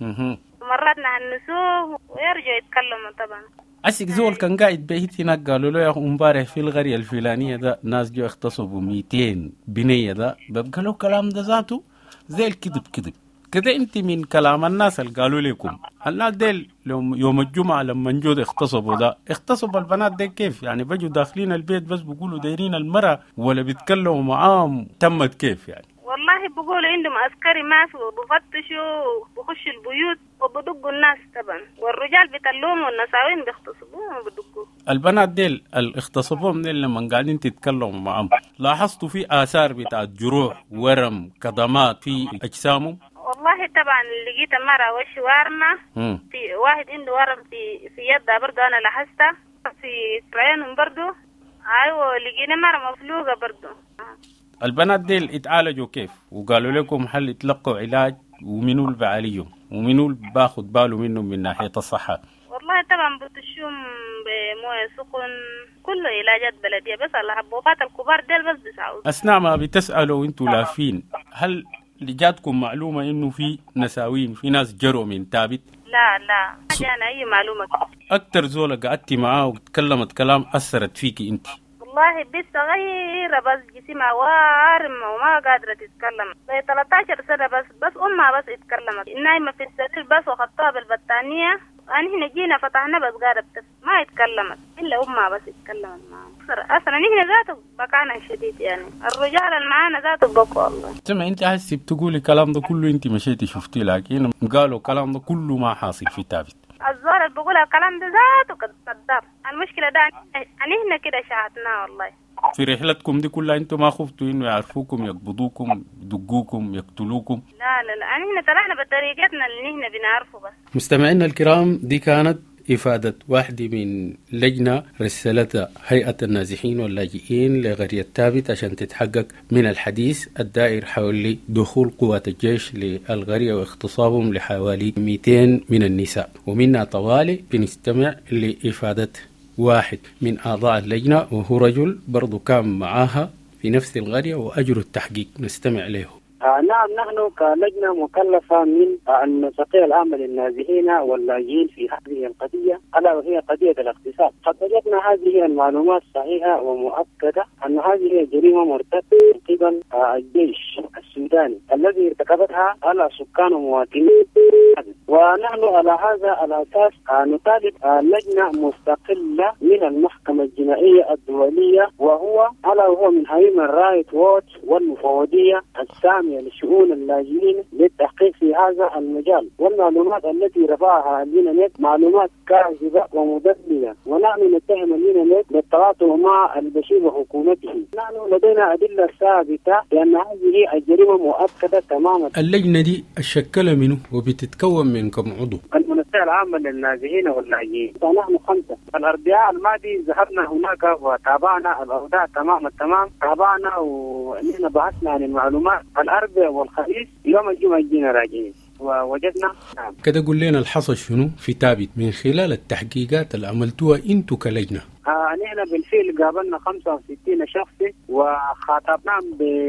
مرات نهنسوه ويرجعوا يتكلموا طبعا. أسيك زول كان قاعد بيت هناك قالوا له يا أخو امبارح في القرية الفلانية ده ناس جو اغتصبوا مئتين بنية ده ببقى له كلام ده ذاته زي الكذب كذب كده. انت من كلام الناس اللي قالوا لكم الناس ديل يوم الجمعة لما نجود اغتصبوا ده اغتصبوا البنات ده كيف يعني؟ بيجوا داخلين البيت بس بيقولوا دايرين المرأة ولا بيتكلموا معاهم تمت كيف يعني؟ والله بقولوا عندهم عسكري ما في وبفتشوا بخشوا البيوت وبدقوا الناس طبعا والرجال بيتلوهم والنساوين بيغتصبوهم وبدقوا. البنات ديل اغتصبوهم ديل لما قاعدين تتكلموا معهم لاحظتوا في آثار بتاعت جروح ورم كدمات في أجسامهم؟ والله طبعا لقيت مرة وش وارمة في واحد عنده ورم في في يده برضو أنا لاحظتها في عينهم برضو. أيوة لقينا مرة مفلوقة برضو. البنات ديل اتعالجوا كيف وقالوا لكم هل يتلقوا علاج ومنو اللي بعاليهم ومنو اللي باخد باله منهم من ناحية الصحة؟ والله طبعا بتشوم بمويه سخن كله علاجات بلدية بس الحبوبات الكبار ديل بس بيساعدوا. أثناء ما بتسألوا وانتوا لافين هل جاتكم معلومة انه في نساوين في ناس جروا من تابت؟ لا لا ما جانا اي معلومة. اكتر زولة قعدتي معاه وتكلمت كلام اثرت فيكي انت؟ والله بنت صغيرة بس جسمها وارم وما قادرة تتكلم زي ثلاثة عشر سنة بس بس امها بس اتكلمت نايمة في السرير بس وخطوها بالبطانية. أنا هنا جينا فتحنا بس قاعدة ما يتكلمت إلا أمها بس يتكلمت معنا. أصلا نحن ذاته بكانا شديد يعني الرجال اللي معانا ذاته بقوا والله. سمع أنت هسي بتقولي الكلام ده كله أنت مشيتي شفتي لكن قالوا الكلام ده كله ما حاصل في تابت. الزول اللي بقول الكلام ده ذاته كذاب. المشكلة ده أنا هنا كده شاهدناه والله في رحلتكم دي كلها انتم ما خفتوا انه يعرفوكم، يقبضوكم، يدقوكم، يقتلوكم؟ لا لا لا، احنا طلعنا بطريقتنا اللي احنا بنعرفه بس. مستمعينا الكرام، دي كانت إفادة واحدة من لجنة رسلتها هيئة النازحين واللاجئين لقرية تابت عشان تتحقق من الحديث الدائر حول دخول قوات الجيش للقرية واغتصابهم لحوالي مئتين من النساء. ومنها طوالي بنستمع لإفادة واحد من أعضاء اللجنة، وهو رجل برضو كان معاها في نفس القرية وأجروا التحقيق. نستمع له. آه نعم، نحن كلجنة مكلفة من آه النسقية العامة للنازحين واللاجئين في هذه القضية، ألا وهي قضية الاغتصاب. قد وجدنا هذه المعلومات صحيحة ومؤكدة أن هذه جريمة مرتكبة من قبل آه الجيش السوداني الذي ارتكبتها على سكان ومواطنين، ونحن على هذا الأساس آه نطالب آه لجنة مستقلة من المحكمة الجنائية الدولية، وهو ألا وهو من هيئة رايت ووتش والمفوضية السامية لشؤون اللاجئين للتحقيق في هذا المجال. والمعلومات التي رفعها اللينانيت معلومات كاذبة ومدللة، ونحن نتهم اللينانيت بالتواطؤ مع البشير وحكومته. نحن لدينا أدلة ثابتة بأن هذه الجريمة مؤكدة تماما. اللجنة دي الشكل منه وبتتكون من كم عضو؟ المنسقية العامة للنازحين واللاجئين فنحن خمسة. الأربعاء الماضي ذهبنا هناك وتابعنا الأوضاع تمام التمام، تابعنا ونحن بحثنا عن المعلومات. الأربعاء والخميس يوم الجمعة جينا راجعين ووجدنا. نعم. كده قول لنا الحصل شنو في تابت من خلال التحقيقات اللي عملتوها انتو كلجنة؟ آه نحن بالفعل قابلنا خمسة وستين شخص وخاطبناهم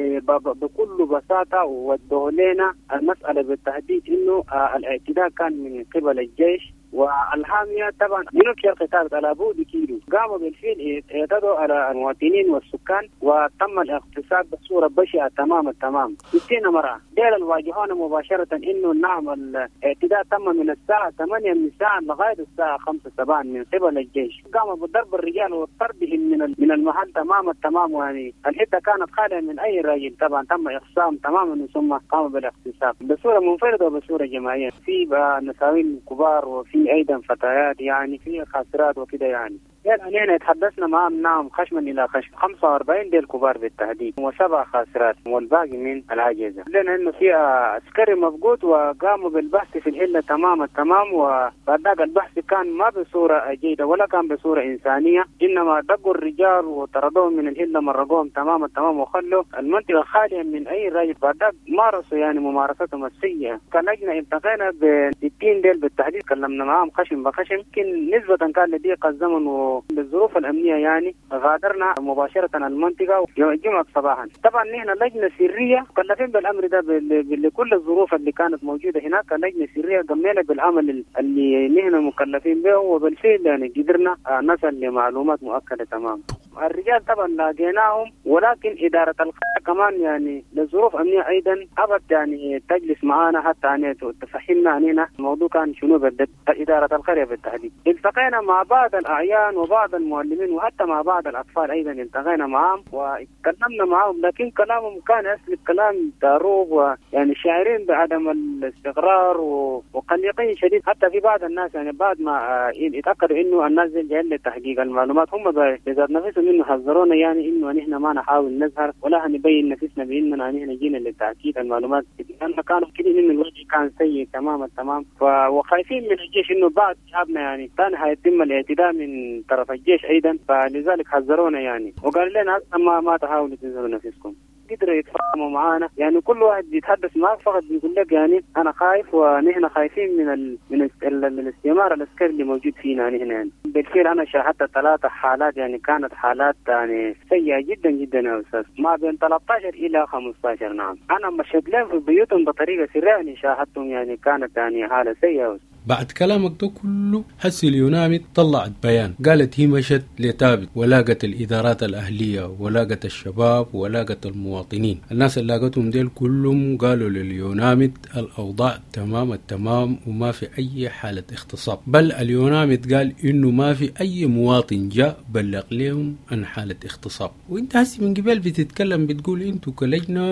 بكل بساطة، ووضحوا لنا المسألة بالتحديد إنه آه الاعتداء كان من قبل الجيش، والحامية طبعا جنوب شرق تابت على بعد كيلو قاموا بالفعل اعتدوا على المواطنين والسكان، وتم الاغتصاب بصورة بشعة تمام التمام. ستين مرة ديل الواجهون مباشرة إنه نعم الاعتداء تم من الساعة ثمانية مساء لغاية الساعة خمسة صباحا من قبل الجيش. قاموا بضرب الرجال وطردهم من من المحل تمام التمام، يعني الحتة كانت خالية من أي رجل. طبعا تم إخصام تماما ثم قاموا بالاغتصاب بصورة منفردة وبصورة جماعية. في نساوين كبار وفي أيضا فتيات، يعني في خاسرات وكده. يعني يعني احنا تحدثنا معهم نعم خشما الى خشم. خمسة وأربعين ديل كبار بالتحديد وسبع خاسرات والباقي من العجزة، لان انه في عسكري مفقود وقاموا بالبحث في الهلة تمام التمام. وبعد البحث كان ما بصورة جيدة ولا كان بصورة إنسانية، انما دقوا الرجال وطردوهم من الهلة، مرقوهم تمام التمام وخلوا المنطقة خالية من اي راجل. بعد مارسوا يعني ممارستهم السيئة. كلجنة التقينا ب ستين ديل بالتحديد، كلمنا معهم خشم بخشم. يمكن نسبة كان لضيق الزمن و بالظروف الأمنية يعني غادرنا مباشرة المنطقة يوم الجمعة صباحا. طبعا نحن لجنة سرية مكلفين بالأمر ده بكل الظروف اللي كانت موجودة هناك. لجنة سرية قمنا بالعمل اللي نحن مكلفين به، وبالفعل يعني قدرنا نصل لمعلومات مؤكدة تمام. الرجال طبعا لاقيناهم، ولكن إدارة القرية كمان يعني لظروف أمنية أيضا أبت يعني تجلس معنا حتى يعني تفهمنا عننا الموضوع كان شنو بدت إدارة القرية بالتحديد. التقينا مع بعض الأعيان وبعض المعلمين وحتى مع بعض الأطفال أيضا التقينا معهم وتكلمنا معهم، لكن كلامهم كان يسلك كلام داروغ، ويعني شاعرين بعدم الاستقرار وقلقين شديد. حتى في بعض الناس يعني بعد ما يتأكدوا إنه الناس جايين لتحقيق المعلومات هم بذات نفسهم إنه حذرونا يعني إنه نحن ما نحاول نظهر ولا هنبين نفسنا بإننا نحن جينا لتأكيد المعلومات، لأن كانوا كده إن الوضع كان سيء تمام التمام. وخايفين من الجيش إنه بعد شعبنا يعني كان هيتم الاعتداء من طرف الجيش أيضا، فلذلك حذرونا يعني وقال لنا ما ما تحاولوا تظهروا نفسكم. قدروا يتفاهموا معانا، يعني كل واحد يتحدث معك فقط بيقول لك يعني انا خايف ونحن خايفين من ال... من ال... الاستعمار العسكري اللي موجود فينا نحن. يعني بالفعل انا شاهدت ثلاثة حالات يعني كانت حالات يعني سيئة جدا جدا يا استاذ، ما بين ثلاثة عشر الى خمسة عشر. نعم انا مشيت لهم في بيوتهم بطريقة سرية، يعني شاهدتهم يعني كانت يعني حالة سيئة. بعد كلامك ده كله هسي اليونامت طلعت بيان قالت هي مشت لتابت ولاقت الإدارات الأهلية ولاقت الشباب ولاقت المواطنين. الناس اللي لاقتهم ديل كلهم قالوا لليونامت الأوضاع تمام التمام وما في أي حالة اغتصاب، بل اليونامت قال إنه ما في أي مواطن جاء بلغ لهم عن حالة اغتصاب. وانت هسي من قبل بتتكلم بتقول انتو كلجنة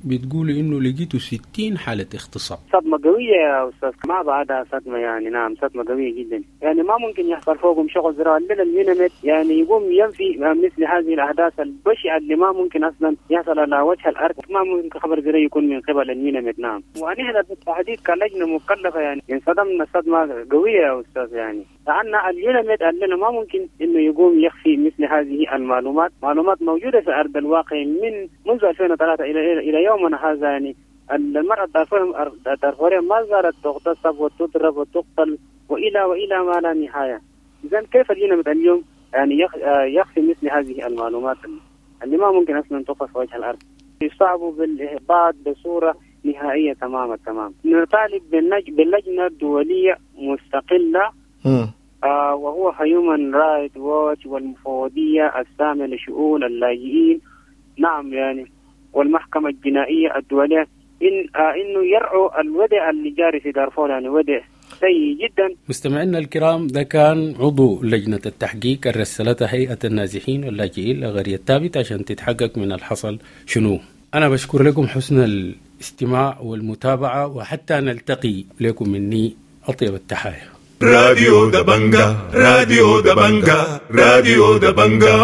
بتقولوا إنه لقيتوا ستين حالة اغتصاب. صدمة قوية يا أستاذ، ما بعدها صدمة يعني. نعم صدمة قوية جدا يعني. ما ممكن يحصل فوقهم شغل زراعي لنا اليونمت يعني يقوم ينفي مثل هذه الأحداث البشعة اللي ما ممكن أصلا يحصل على وجه الأرض. ما ممكن خبر زي يكون من قبل اليونمت. نعم، ونحن بالتحديد كلجنة مكلفة يعني انصدمنا صدمة قوية يا أستاذ يعني، لأن اليونمت قال لنا ما ممكن إنه يقوم يخفي مثل هذه المعلومات. معلومات موجودة في أرض الواقع من منذ ألفين وثلاثة إلى إلى يومنا هذا يعني. المرأة الدارفورية ما زالت تغتصب وتضرب وتقتل وإلى وإلى ما لا نهاية. إذن كيف اليونمت اليوم يعني يخفي مثل هذه المعلومات اللي ما ممكن أصلا تقف وجه الأرض؟ يصعبوا بالإهباط بصورة نهائية تماما تمام. نطالب باللجنة الدولية مستقلة آه وهو هيومن رايت ووتش والمفوضية السامية لشؤون اللاجئين. نعم يعني، والمحكمة الجنائية الدولية إن آه إنه يرعوا الوضع اللي جاري في دارفور يعني وضع سيء جدا. مستمعينا الكرام، ده كان عضو لجنة التحقيق الرسلتها هيئة النازحين واللاجئين لغرية تابت عشان تتحقق من الحصل شنو. أنا بشكر لكم حسن الاستماع والمتابعة، وحتى نلتقي لكم مني أطيب التحايا. راديو دبنجا راديو دبنجا راديو دبنجا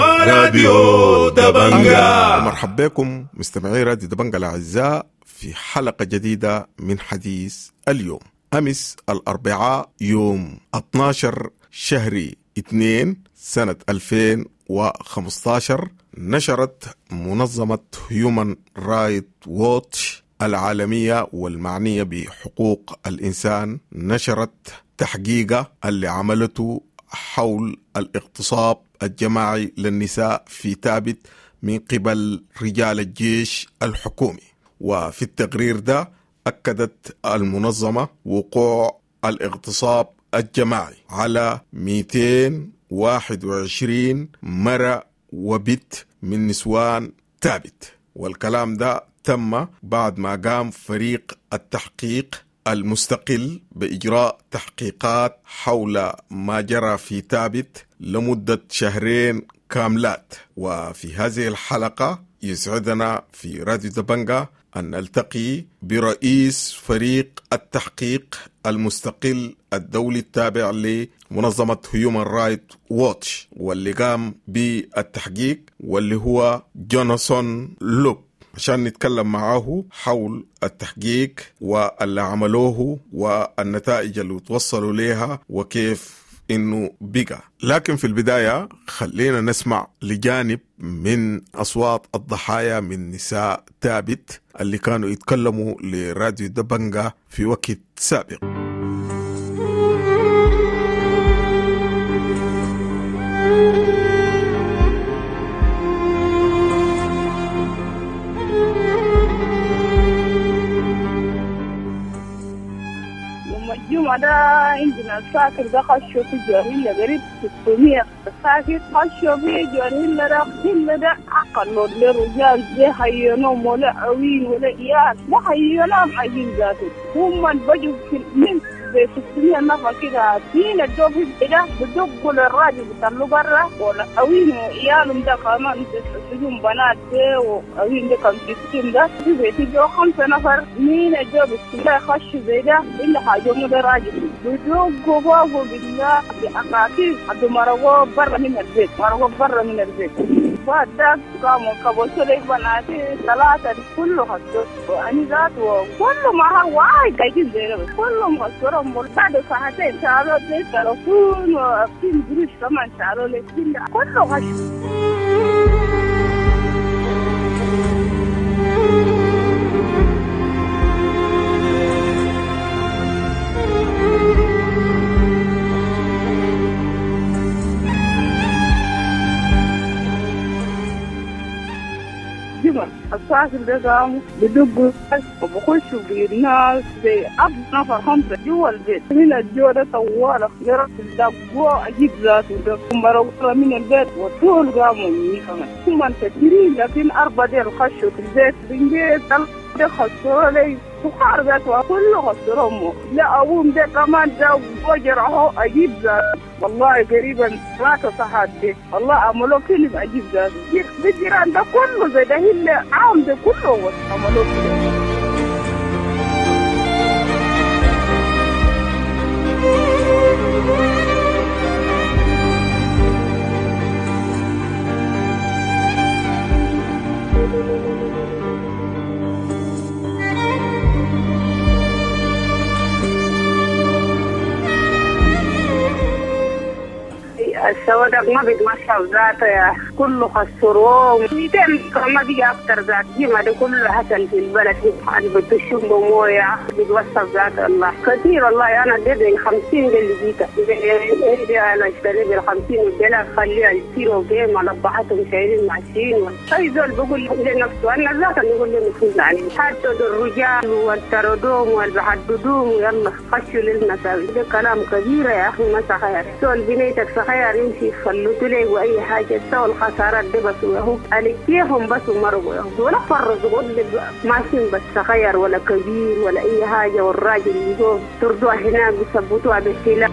راديو دبنجا. مرحبا بكم مستمعي راديو دبنجا الأعزاء في حلقة جديدة من حديث اليوم. أمس الأربعاء يوم اثني عشر شهر اثنين سنة ألفين وخمسة عشر نشرت منظمة هيومن رايت ووتش العالمية والمعنية بحقوق الإنسان، نشرت تحقيقة اللي عملته حول الاغتصاب الجماعي للنساء في تابت من قبل رجال الجيش الحكومي. وفي التقرير ده أكدت المنظمة وقوع الاغتصاب الجماعي على مئتين وواحد وعشرين مرة وبت من نسوان تابت، والكلام ده تم بعد ما قام فريق التحقيق المستقل بإجراء تحقيقات حول ما جرى في تابت لمدة شهرين كاملات. وفي هذه الحلقة يسعدنا في راديو دبنجا أن نلتقي برئيس فريق التحقيق المستقل الدولي التابع لمنظمة هيومن رايت ووتش واللي قام بالتحقيق، واللي هو جوناثان لوب، عشان نتكلم معاه حول التحقيق واللي عملوه والنتائج اللي توصلوا ليها وكيف إنه بقى. لكن في البداية خلينا نسمع لجانب من أصوات الضحايا من نساء تابت اللي كانوا يتكلموا لراديو دبنجا في وقت سابق. الجمعة ده عندنا الساكر ده خشوا في جوهيلة قريب ستمية الساكر خشوا في جوهيلة ده جوهيلة ده أقلوا للرجال زي حيونهم ولا عوين ولا إيال لا حيونهم عجين ذاته هم البجوا في من ستمية نفر كده دين الجوهيل ده بدقوا للراجل بطلوا برا ولا عوين وإيالهم ده كمان تسجون بنات ده وعوين ده كان تسجون ده في بيتي جو خمسة نفر مين الجوهيل ده خشوا زي ده إلا حاجة راجل بدوق وبابو بالله بأقاكيز عدو مرغوب برا من البيت مرغوب برا من البيت بعد ذاك قاموا كبوسوا لي بناتي ثلاثة كله خسر وأني ذات وكله معها واي قاعدين زي ده كلهم خسرهم بعد ساعتين شعروا لي تلفون وفين قروش كمان شعروا لي كله خسر. الساكن ده قاموا بدقوا وبخشوا بالناس زي أب نفر خمسة جوا البيت من الجو ده طوالة يرى الدقوا أجيب ذاته ده مرة من البيت وطول قاموا يمي كمان هم كثيرين لكن أربعة ديل خشوا في البيت بنجيت ده خسروا لي سكر ذات وكله خسرهم. لا أقوم ده كمان ده وجرعه أجيب ذات والله قريبا ثلاثة صحات دي والله عملوا كلم أجيب ذات بجيران ده كله زي ده هلا عام ده كله عملوا كلم. السوداء ما بيتمشى ذاته يا كله خسروه ميتين ما بيجي أكتر ذات جيما ده كله حسن في البلد اللي بتشوف بموية بيتوسط ذات الله كثير والله أنا دي خمسين اللي جيتا دي أنا اشتري بالخمسين والدلا خليها يصيروا جيم على بعضهم شايلين ماشين أي زول بقول لنفسه أنا ذات نقول لنفسه يعني حتى الرجال والتردوم والبحددوم يلا خشوا للمساوي ده كلام كبير يا أخي ما سخير زول بنيتك سخير يمشي خلوتوا لي واي حاجه سووا الخسارات دي بس وهو عليكيهم بس ومروا ولا فرزوا ماشيين بس صغير ولا كبير ولا اي حاجه والراجل يجوا تردوها هناك وثبتوها بالسلاح.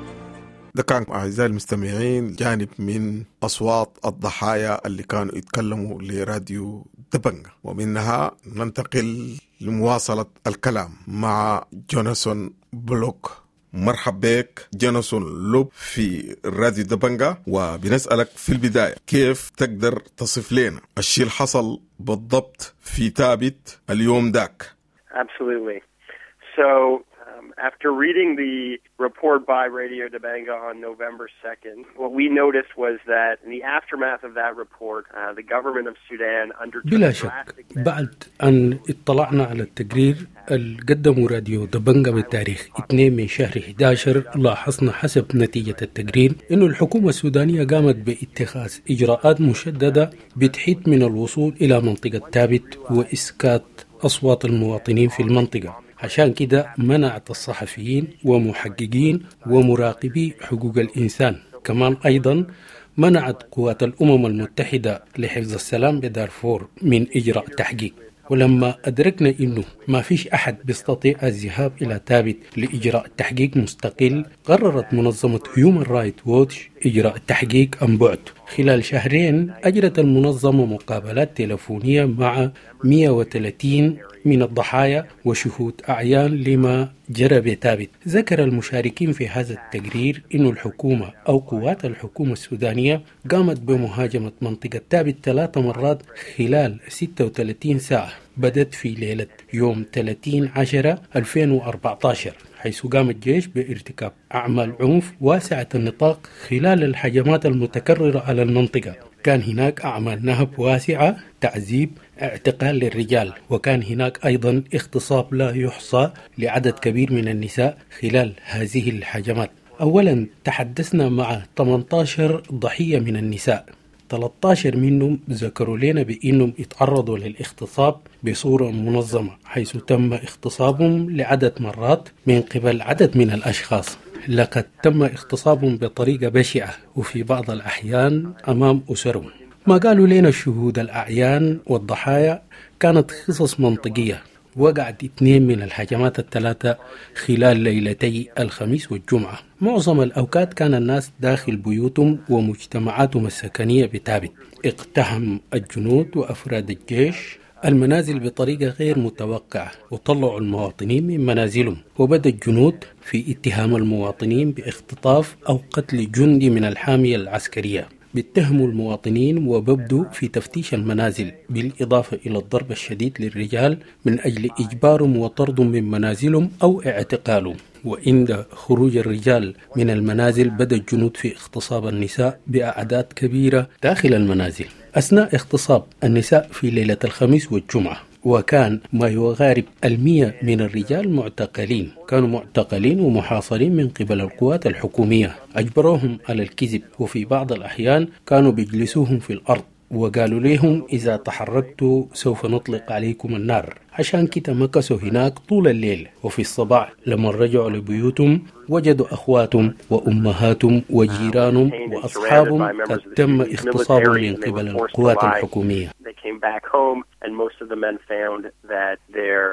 ده كان أعزائي المستمعين جانب من أصوات الضحايا اللي كانوا يتكلموا لراديو دبنجا، ومنها ننتقل لمواصلة الكلام مع جوناثان بلوك. مرحب بك جوناثان لوب في راديو دبنجا، وبنسألك في البداية كيف تقدر تصف لنا الشيء اللي حصل بالضبط في تابت اليوم داك. Absolutely. So um, after reading the report by Radio Dabanga on November second, what we noticed was that in the aftermath of that report, uh, the government of Sudan undertook بلا شك بعد أن اطلعنا على التقرير اللي قدمه راديو دبنجا بالتاريخ اثنين من شهر إحدى عشر، لاحظنا حسب نتيجة التقرير إنه الحكومة السودانية قامت باتخاذ إجراءات مشددة بتحيد من الوصول إلى منطقة تابت وإسكات أصوات المواطنين في المنطقة. عشان كده منعت الصحفيين ومحققين ومراقبي حقوق الإنسان. كمان أيضا منعت قوات الأمم المتحدة لحفظ السلام بدارفور من إجراء تحقيق. ولما أدركنا إنه ما فيش أحد بيستطيع الذهاب إلى تابت لإجراء تحقيق مستقل، قررت منظمة هيومن رايت ووتش إجراء التحقيق عن بعد. خلال شهرين أجرت المنظمة مقابلات تلفونية مع مئة وثلاثين من الضحايا وشهود أعيان لما جرى بتابت. ذكر المشاركين في هذا التقرير إن الحكومة أو قوات الحكومة السودانية قامت بمهاجمة منطقة تابت ثلاث مرات خلال ستة وثلاثين ساعة، بدت في ليلة يوم ثلاثين عشرة ألفين وأربعة عشر، حيث قام الجيش بارتكاب أعمال عنف واسعة النطاق خلال الهجمات المتكررة على المنطقة. كان هناك أعمال نهب واسعة، تعذيب، اعتقال للرجال، وكان هناك أيضا اغتصاب لا يحصى لعدد كبير من النساء خلال هذه الهجمات. أولا تحدثنا مع ثمانية عشر ضحية من النساء، ثلاثة عشر منهم ذكروا لنا بأنهم اتعرضوا للاغتصاب بصورة منظمة، حيث تم اغتصابهم لعدد مرات من قبل عدد من الأشخاص. لقد تم اغتصابهم بطريقة بشعة وفي بعض الأحيان أمام أسرهم. ما قالوا لنا الشهود الأعيان والضحايا كانت قصص منطقية. وقعت اثنين من الهجمات الثلاثة خلال ليلتي الخميس والجمعة. معظم الأوقات كان الناس داخل بيوتهم ومجتمعاتهم السكنية بتابت. اقتحم الجنود وأفراد الجيش المنازل بطريقة غير متوقعة وطلعوا المواطنين من منازلهم، وبدأ الجنود في اتهام المواطنين باختطاف أو قتل جندي من الحامية العسكرية. بيتهموا المواطنين وببدوا في تفتيش المنازل، بالإضافة إلى الضرب الشديد للرجال من أجل إجبارهم وطردهم من منازلهم أو اعتقالهم. وعند خروج الرجال من المنازل بدأ الجنود في اغتصاب النساء بأعداد كبيرة داخل المنازل. أثناء اغتصاب النساء في ليلة الخميس والجمعة، وكان ما يقارب المية من الرجال معتقلين، كانوا معتقلين ومحاصرين من قبل القوات الحكومية. أجبروهم على الكذب، وفي بعض الأحيان كانوا بيجلسوهم في الأرض وقالوا لهم إذا تحركتوا سوف نطلق عليكم النار. عشان كده مكسوا هناك طول الليل، وفي الصباح لما رجعوا لبيوتهم وجدوا أخواتهم وأمهاتهم وجيرانهم وأصحابهم قد تم اغتصابهم من قبل القوات الحكومية.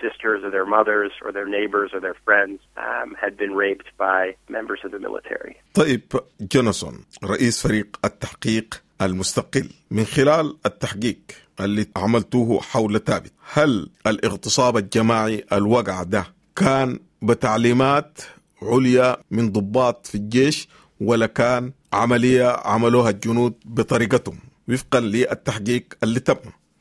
sisters or their mothers or their neighbors or their friends um, had been raped by members of the military. طيب جونسون رئيس فريق التحقيق المستقل، من خلال التحقيق اللي عملتوه حول ثابت، هل الاغتصاب الجماعي الوقع ده كان بتعليمات عليا من ضباط في الجيش ولا كان عملية عملوها الجنود بطريقتهم وفقا للتحقيق اللي تم؟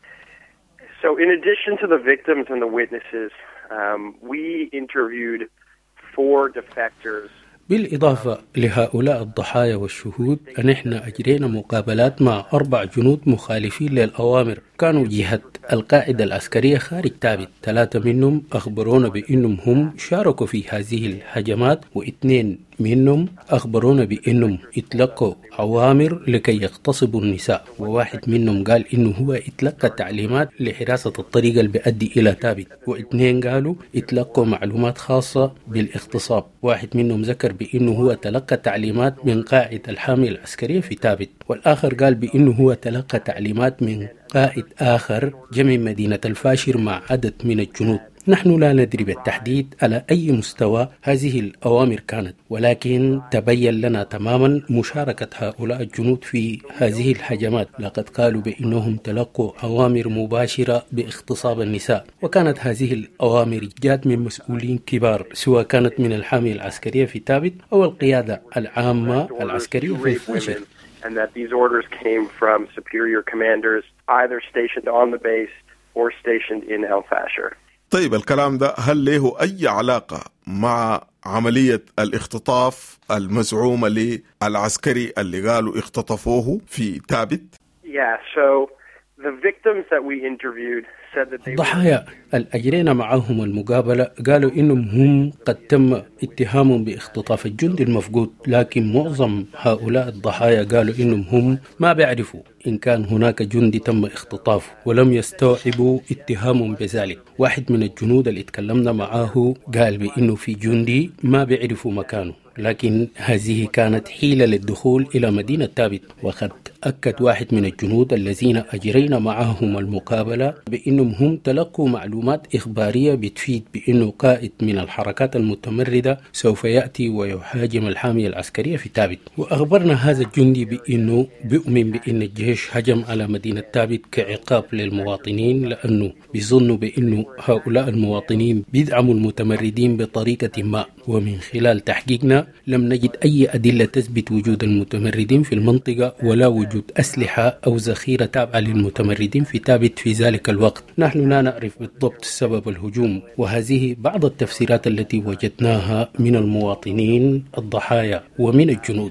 So in addition to the victims and the witnesses, um, we interviewed four defectors. بالإضافة لهؤلاء الضحايا والشهود، نحن أجرينا مقابلات مع أربع جنود مخالفين للأوامر كانوا جهة القاعدة العسكرية خارج ثابت. ثلاثة منهم أخبرونا بأنهم هم شاركوا في هذه الهجمات، واثنين منهم أخبرونا بأنهم اتلقوا أوامر لكي يغتصبوا النساء، وواحد منهم قال إنه هو اتلقى تعليمات لحراسة الطريق اللي بيؤدي إلى ثابت، واثنين قالوا اتلقوا معلومات خاصة بالاغتصاب. واحد منهم ذكر بأنه هو تلقى تعليمات من قائد الحامية العسكرية في ثابت، والآخر قال بأنه هو تلقى تعليمات من قائد آخر جاء من مدينة الفاشر مع عدد من الجنود. نحن لا ندري بالتحديد على أي مستوى هذه الأوامر كانت، ولكن تبين لنا تماما مشاركة هؤلاء الجنود في هذه الهجمات. لقد قالوا بأنهم تلقوا أوامر مباشرة باغتصاب النساء، وكانت هذه الأوامر جات من مسؤولين كبار، سواء كانت من الحامية العسكرية في ثابت أو القيادة العامة العسكرية في الفاشر. And that these orders came from superior commanders either stationed on the base or stationed in El Fasher. طيب الكلام ده هل له أي علاقة مع عملية الاختطاف المزعومة للعسكري اللي قالوا اختطفوه في ثابت؟ Yeah, so the victims that we interviewed said that they الضحايا الأجرينا معهم المقابلة قالوا إنهم هم قد تم اتهامهم باختطاف الجندي المفقود، لكن معظم هؤلاء الضحايا قالوا إنهم هم ما بيعرفوا إن كان هناك جندي تم اختطافه، ولم يستوعبوا اتهامهم بذلك. واحد من الجنود اللي اتكلمنا معاه قال بإنه في جندي ما بيعرفوا مكانه، لكن هذه كانت حيلة للدخول إلى مدينة ثابت. وقد أكد واحد من الجنود الذين أجرينا معهم المقابلة بأنهم هم تلقوا معلومات إخبارية بتفيد بأنه قائد من الحركات المتمردة سوف يأتي ويهاجم الحامية العسكرية في ثابت. وأخبرنا هذا الجندي بأنه بيؤمن بأن الجيش هجم على مدينة ثابت كعقاب للمواطنين، لأنه بيظنوا بأنه هؤلاء المواطنين بيدعموا المتمردين بطريقة ما. ومن خلال تحقيقنا لم نجد أي أدلة تثبت وجود المتمردين في المنطقة ولا وجود أسلحة أو ذخيرة تابعة للمتمردين في ثابت في ذلك الوقت. نحن لا نعرف بالضبط سبب الهجوم، وهذه بعض التفسيرات التي وجدناها من المواطنين الضحايا ومن الجنود.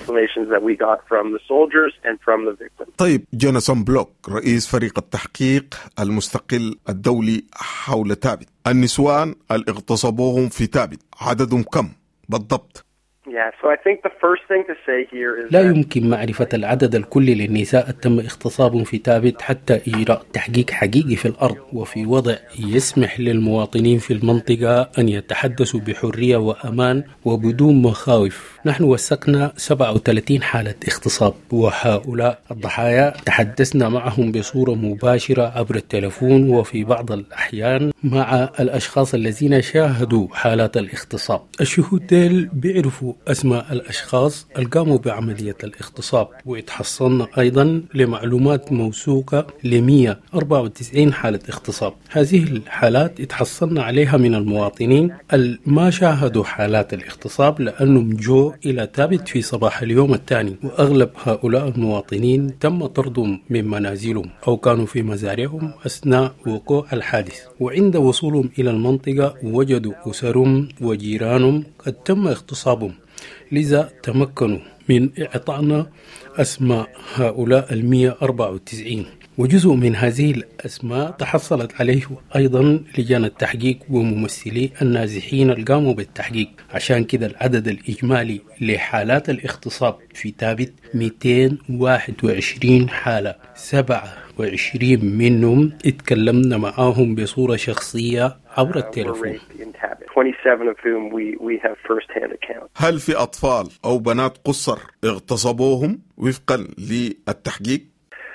طيب جونسون بلوك رئيس فريق التحقيق المستقل الدولي حول ثابت، النسوان اللي اغتصبوهم في ثابت عددهم كم بالضبط؟ Yeah, so I think the first thing to say here is لا يمكن معرفة العدد الكلي للنساء تم اغتصابهم في ثابت حتى إجراء تحقيق حقيقي في الأرض وفي وضع يسمح للمواطنين في المنطقة أن يتحدثوا بحرية وأمان وبدون مخاوف. نحن وثقنا سبعة وثلاثين حالة اغتصاب، وهؤلاء الضحايا تحدثنا معهم بصورة مباشرة عبر التلفون، وفي بعض الأحيان مع الأشخاص الذين شاهدوا حالات الاغتصاب. الشهود ديل بيعرفوا أسماء الأشخاص اللي قاموا بعملية الاغتصاب، واتحصلنا أيضا لمعلومات موثوقة ل مئة وأربعة وتسعين حالة اغتصاب. هذه الحالات اتحصلنا عليها من المواطنين اللي ما شاهدوا حالات الاغتصاب لأنهم جو إلى ثابت في صباح اليوم الثاني، وأغلب هؤلاء المواطنين تم طردهم من منازلهم أو كانوا في مزارعهم أثناء وقوع الحادث، وعند وصولهم إلى المنطقة وجدوا أسرهم وجيرانهم قد تم اغتصابهم، لذا تمكنوا من إعطائنا أسماء هؤلاء المئة وأربعة وتسعين، وجزء من هذه الأسماء تحصلت عليه أيضا لجان التحقيق وممثلي النازحين اللي قاموا بالتحقيق. عشان كده العدد الإجمالي لحالات الاغتصاب في ثابت مئتين وواحد وعشرين حالة، سبعة وعشرين منهم اتكلمنا معاهم بصورة شخصية عبر التلفون. هل في أطفال أو بنات قصر اغتصبوهم وفقا للتحقيق؟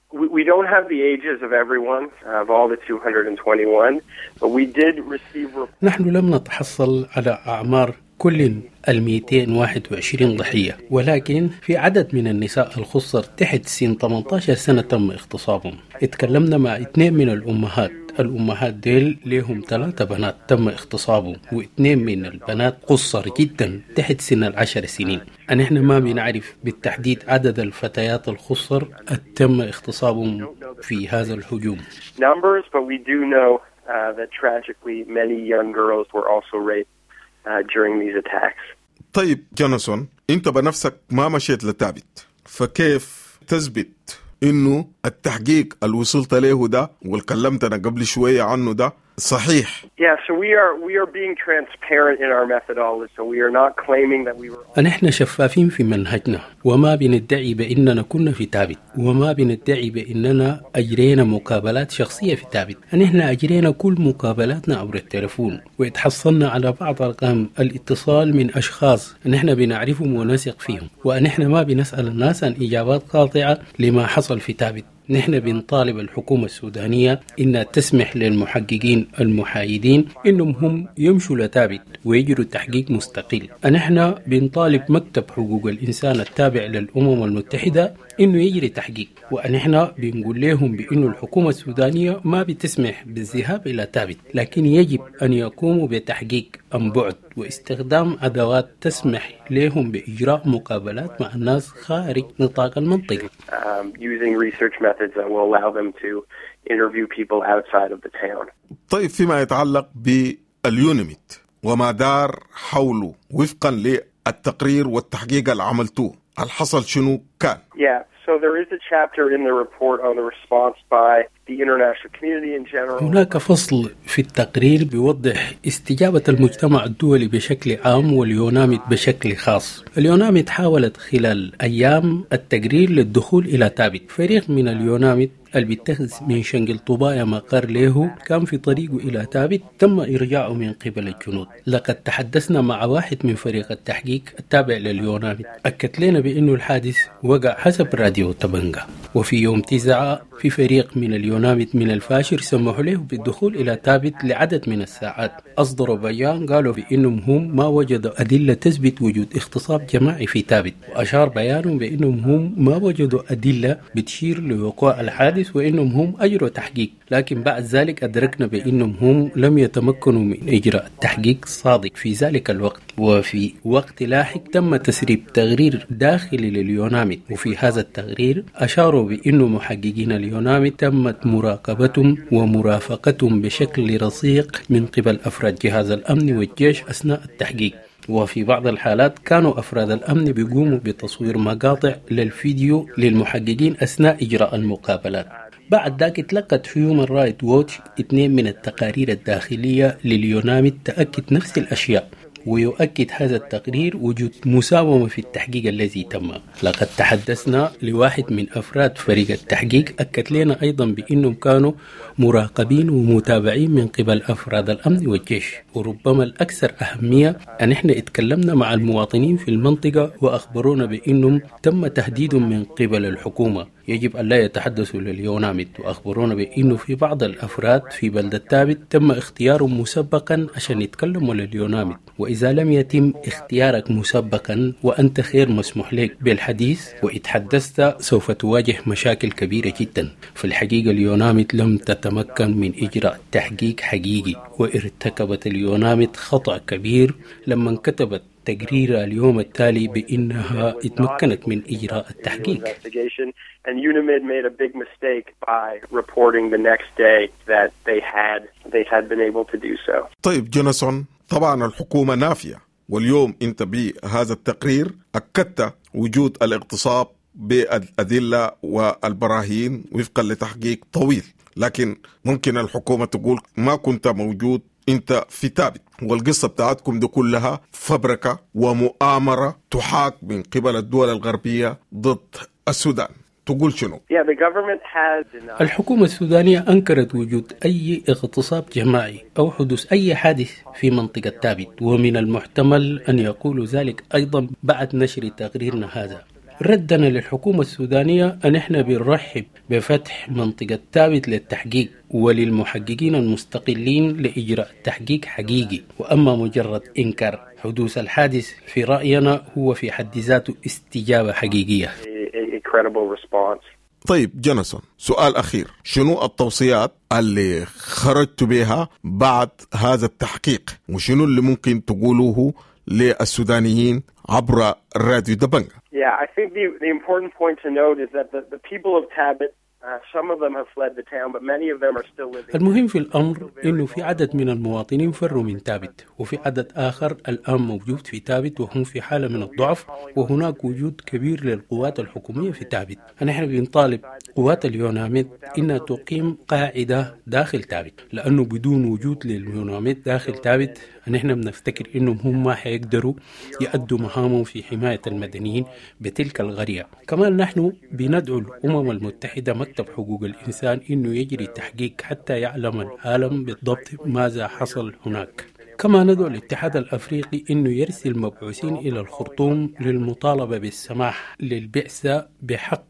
we, we don't have the ages of everyone, uh, of all the two hundred twenty-one, but we did receive reports. نحن لم نتحصل على أعمار كل المئتين واحد وعشرين ضحية، ولكن في عدد من النساء الخصر تحت سن ثمانية عشر سنة تم اغتصابهم. اتكلمنا مع اثنين من الأمهات، الأمهات ديل لهم ثلاثة بنات تم اغتصابهم، واثنين من البنات قصر جدا تحت سن العشر سنين. نحن ما بنعرف بالتحديد عدد الفتيات الخصر تم اغتصابهم في هذا الهجوم. Numbers, but we do know uh, that tragically many young girls were also raped uh, during these attacks. طيب جونسون، انت بنفسك ما مشيت لتابت، فكيف تثبت انه التحقيق اللي وصلت له ده والكلمتنا قبل شوية عنه ده صحيح؟ Yeah, so we are we are being transparent in our methodology, so we are not claiming that we were. نحن شفافين في منهجنا، وما بندعي بأننا كنا في تابت، وما بندعي بأننا أجرينا مقابلات شخصية في تابت. نحن أجرينا كل مقابلاتنا عبر التلفون، واتحصلنا على بعض أرقام الاتصال من أشخاص نحن بنعرفهم ونثق فيهم، ونحن ما بنسأل الناس عن إجابات قاطعة لما حصل في تابت. نحن بنطالب الحكومة السودانية إنها تسمح للمحققين المحايدين إنهم هم يمشوا لتابت ويجروا تحقيق مستقل. نحن بنطالب مكتب حقوق الإنسان التابع للأمم المتحدة إنه يجري تحقيق، ونحن بنقول لهم بإنه الحكومة السودانية ما بتسمح بالذهاب إلى تابت، لكن يجب أن يقوموا بتحقيق عن بعد واستخدام أدوات تسمح لهم بإجراء مقابلات مع الناس خارج نطاق المنطقة. Um, using research methods that will allow them to interview people outside of the town. طيب فيما يتعلق باليونيميت وما دار حوله وفقا للتقرير والتحقيق اللي عملتوه، الحصل شنو كان؟ Yeah, so there is a chapter in the report on the response by the international community in general. هناك فصل في التقرير بيوضح استجابة المجتمع الدولي بشكل عام واليوناميت بشكل خاص. اليوناميت حاولت خلال أيام التقرير للدخول إلى تابت. فريق من اليوناميت اللي بيتخذ من شنقل طوبايا مقر له كان في طريقه إلى تابت، تم إرجاعه من قبل الجنود. لقد تحدثنا مع واحد من فريق التحقيق التابع لليوناميت، أكد لنا بأنه الحادث وقع حسب راديو تبنغا، وفي يوم تسعة في فريق من اليوناميت من الفاشر سمحوا له بالدخول إلى تابت لعدد من الساعات. أصدروا بيان قالوا بأنهم هم ما وجدوا أدلة تثبت وجود اغتصاب جماعي في تابت، وأشار بيانهم بأنهم هم ما وجدوا أدلة بتشير لوقوع الحادث وإنهم هم أجروا تحقيق. لكن بعد ذلك أدركنا بأنهم هم لم يتمكنوا من إجراء تحقيق صادق في ذلك الوقت، وفي وقت لاحق تم تسريب تقرير داخلي لليوناميت، وفي هذا التقرير أشاروا بأنه محققين اليوناميت تمت مراقبتهم ومرافقتهم بشكل رصيق من قبل أفراد جهاز الأمن والجيش أثناء التحقيق. وفي بعض الحالات كانوا أفراد الأمن بيقوموا بتصوير مقاطع للفيديو للمحققين أثناء إجراء المقابلات. بعد ذلك تلقت هيومن رايت ووتش اثنين من التقارير الداخلية لليوناميت تأكد نفس الأشياء، ويؤكد هذا التقرير وجود مساومة في التحقيق الذي تم. لقد تحدثنا لواحد من أفراد فريق التحقيق أكد لنا أيضا بأنهم كانوا مراقبين ومتابعين من قبل أفراد الأمن والجيش. وربما الأكثر أهمية أن احنا اتكلمنا مع المواطنين في المنطقة وأخبرونا بأنهم تم تهديدهم من قبل الحكومة يجب أن لا يتحدثوا لليوناميت، وأخبرونا بأنه في بعض الأفراد في بلدة تابت تم اختيارهم مسبقا عشان يتكلموا لليوناميت، وإذا لم يتم اختيارك مسبقا وأنت خير مسموح لك بالحديث وإتحدثت سوف تواجه مشاكل كبيرة جدا. في الحقيقة اليوناميت لم تتمكن من إجراء تحقيق حقيقي، وارتكبت اليوناميت خطأ كبير لما كتبت تقرير اليوم التالي بأنها اتمكنت من إجراء التحقيق. And UNAMID made a big mistake by reporting the next day that they had they had been able to do so. طيب جونسون، طبعا الحكومة نافية، واليوم انت بهذا التقرير أكدت وجود الاغتصاب بالأدلة والبراهين وفقا لتحقيق طويل، لكن ممكن الحكومة تقول ما كنت موجود انت في تابت، والقصة بتاعتكم دي كلها فبركة ومؤامرة تحاك من قبل الدول الغربية ضد السودان. تقول شنو؟ Yeah, the government has... الحكومة السودانية أنكرت وجود أي اغتصاب جماعي أو حدوث أي حادث في منطقة تابت، ومن المحتمل أن يقولوا ذلك أيضا بعد نشر تقريرنا هذا. ردنا للحكومة السودانية أن احنا بنرحب بفتح منطقة تابت للتحقيق وللمحققين المستقلين لإجراء تحقيق حقيقي، وأما مجرد إنكار حدوث الحادث في رأينا هو في حد ذاته استجابة حقيقية. طيب جونسون، سؤال أخير، شنو التوصيات اللي خرجت بها بعد هذا التحقيق، وشنو اللي ممكن تقولوه للسودانيين عبر راديو دبنجا؟ Yeah, I think the the important point to note is that the, the people of Tabit, uh, some of them have fled the town, but many of them are still living. المهم في الأمر إنه في عدد من المواطنين فروا من تابت، وفي عدد آخر الآن موجود في تابت وهم في حالة من الضعف، وهناك وجود كبير للقوات الحكومية في تابت. نحن بنطالب قوات اليوناميد إنها تقيم قاعدة داخل تابت، لأنه بدون وجود لليوناميد داخل تابت نحن بنفتكر إنهم هم ما حيقدروا يؤدوا مهامهم في حماية المدنيين بتلك القرية. كمان نحن بندعو الأمم المتحدة مكتب حقوق الإنسان إنه يجري تحقيق حتى يعلم العالم بالضبط ماذا حصل هناك. كما ندعو الاتحاد الأفريقي إنه يرسل مبعوثين إلى الخرطوم للمطالبة بالسماح للبعثة بحق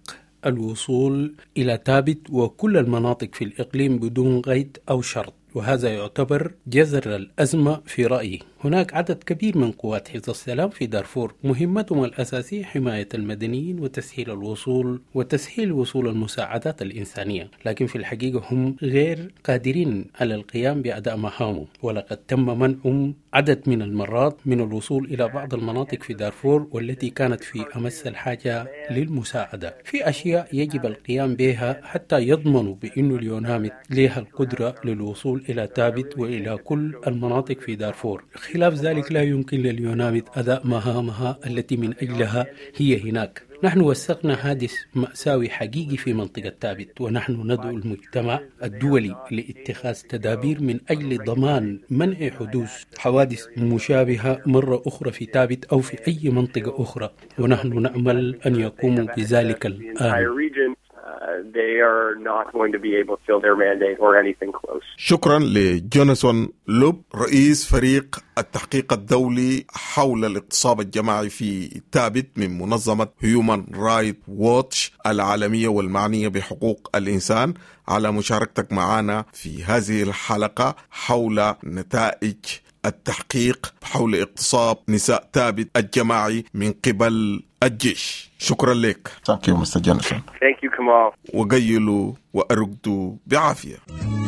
الوصول إلى تابت وكل المناطق في الإقليم بدون قيد أو شرط، وهذا يعتبر جذر الأزمة في رأيي. هناك عدد كبير من قوات حفظ السلام في دارفور، مهمتهم الأساسية حماية المدنيين وتسهيل الوصول وتسهيل وصول المساعدات الإنسانية، لكن في الحقيقة هم غير قادرين على القيام بأداء مهامهم، ولقد تم منعهم عدد من المرات من الوصول إلى بعض المناطق في دارفور والتي كانت في أمس الحاجة للمساعدة. في أشياء يجب القيام بها حتى يضمنوا بأن اليوناميد لها القدرة للوصول إلى تابت وإلى كل المناطق في دارفور، خلاف ذلك لا يمكن لليوناميد أداء مهامها التي من أجلها هي هناك. نحن وثقنا حادث مأساوي حقيقي في منطقة تابت، ونحن ندعو المجتمع الدولي لاتخاذ تدابير من أجل ضمان منع حدوث حوادث مشابهة مرة أخرى في تابت أو في أي منطقة أخرى، ونحن نأمل أن يقوموا بذلك الآن. They are not going to be able to fill their mandate or anything close. شكرا لجونسون لوب، رئيس فريق التحقيق الدولي حول الاغتصاب الجماعي في تابت من منظمة هيومن رايت ووتش العالمية والمعنية بحقوق الإنسان، على مشاركتك معنا في هذه الحلقة حول نتائج التحقيق حول اغتصاب نساء تابت الجماعي من قبل الجيش. شكرا لك. Thank you, Mister Johnson. Thank you, Kamal. وقيلوا وأرقدوا بعافية.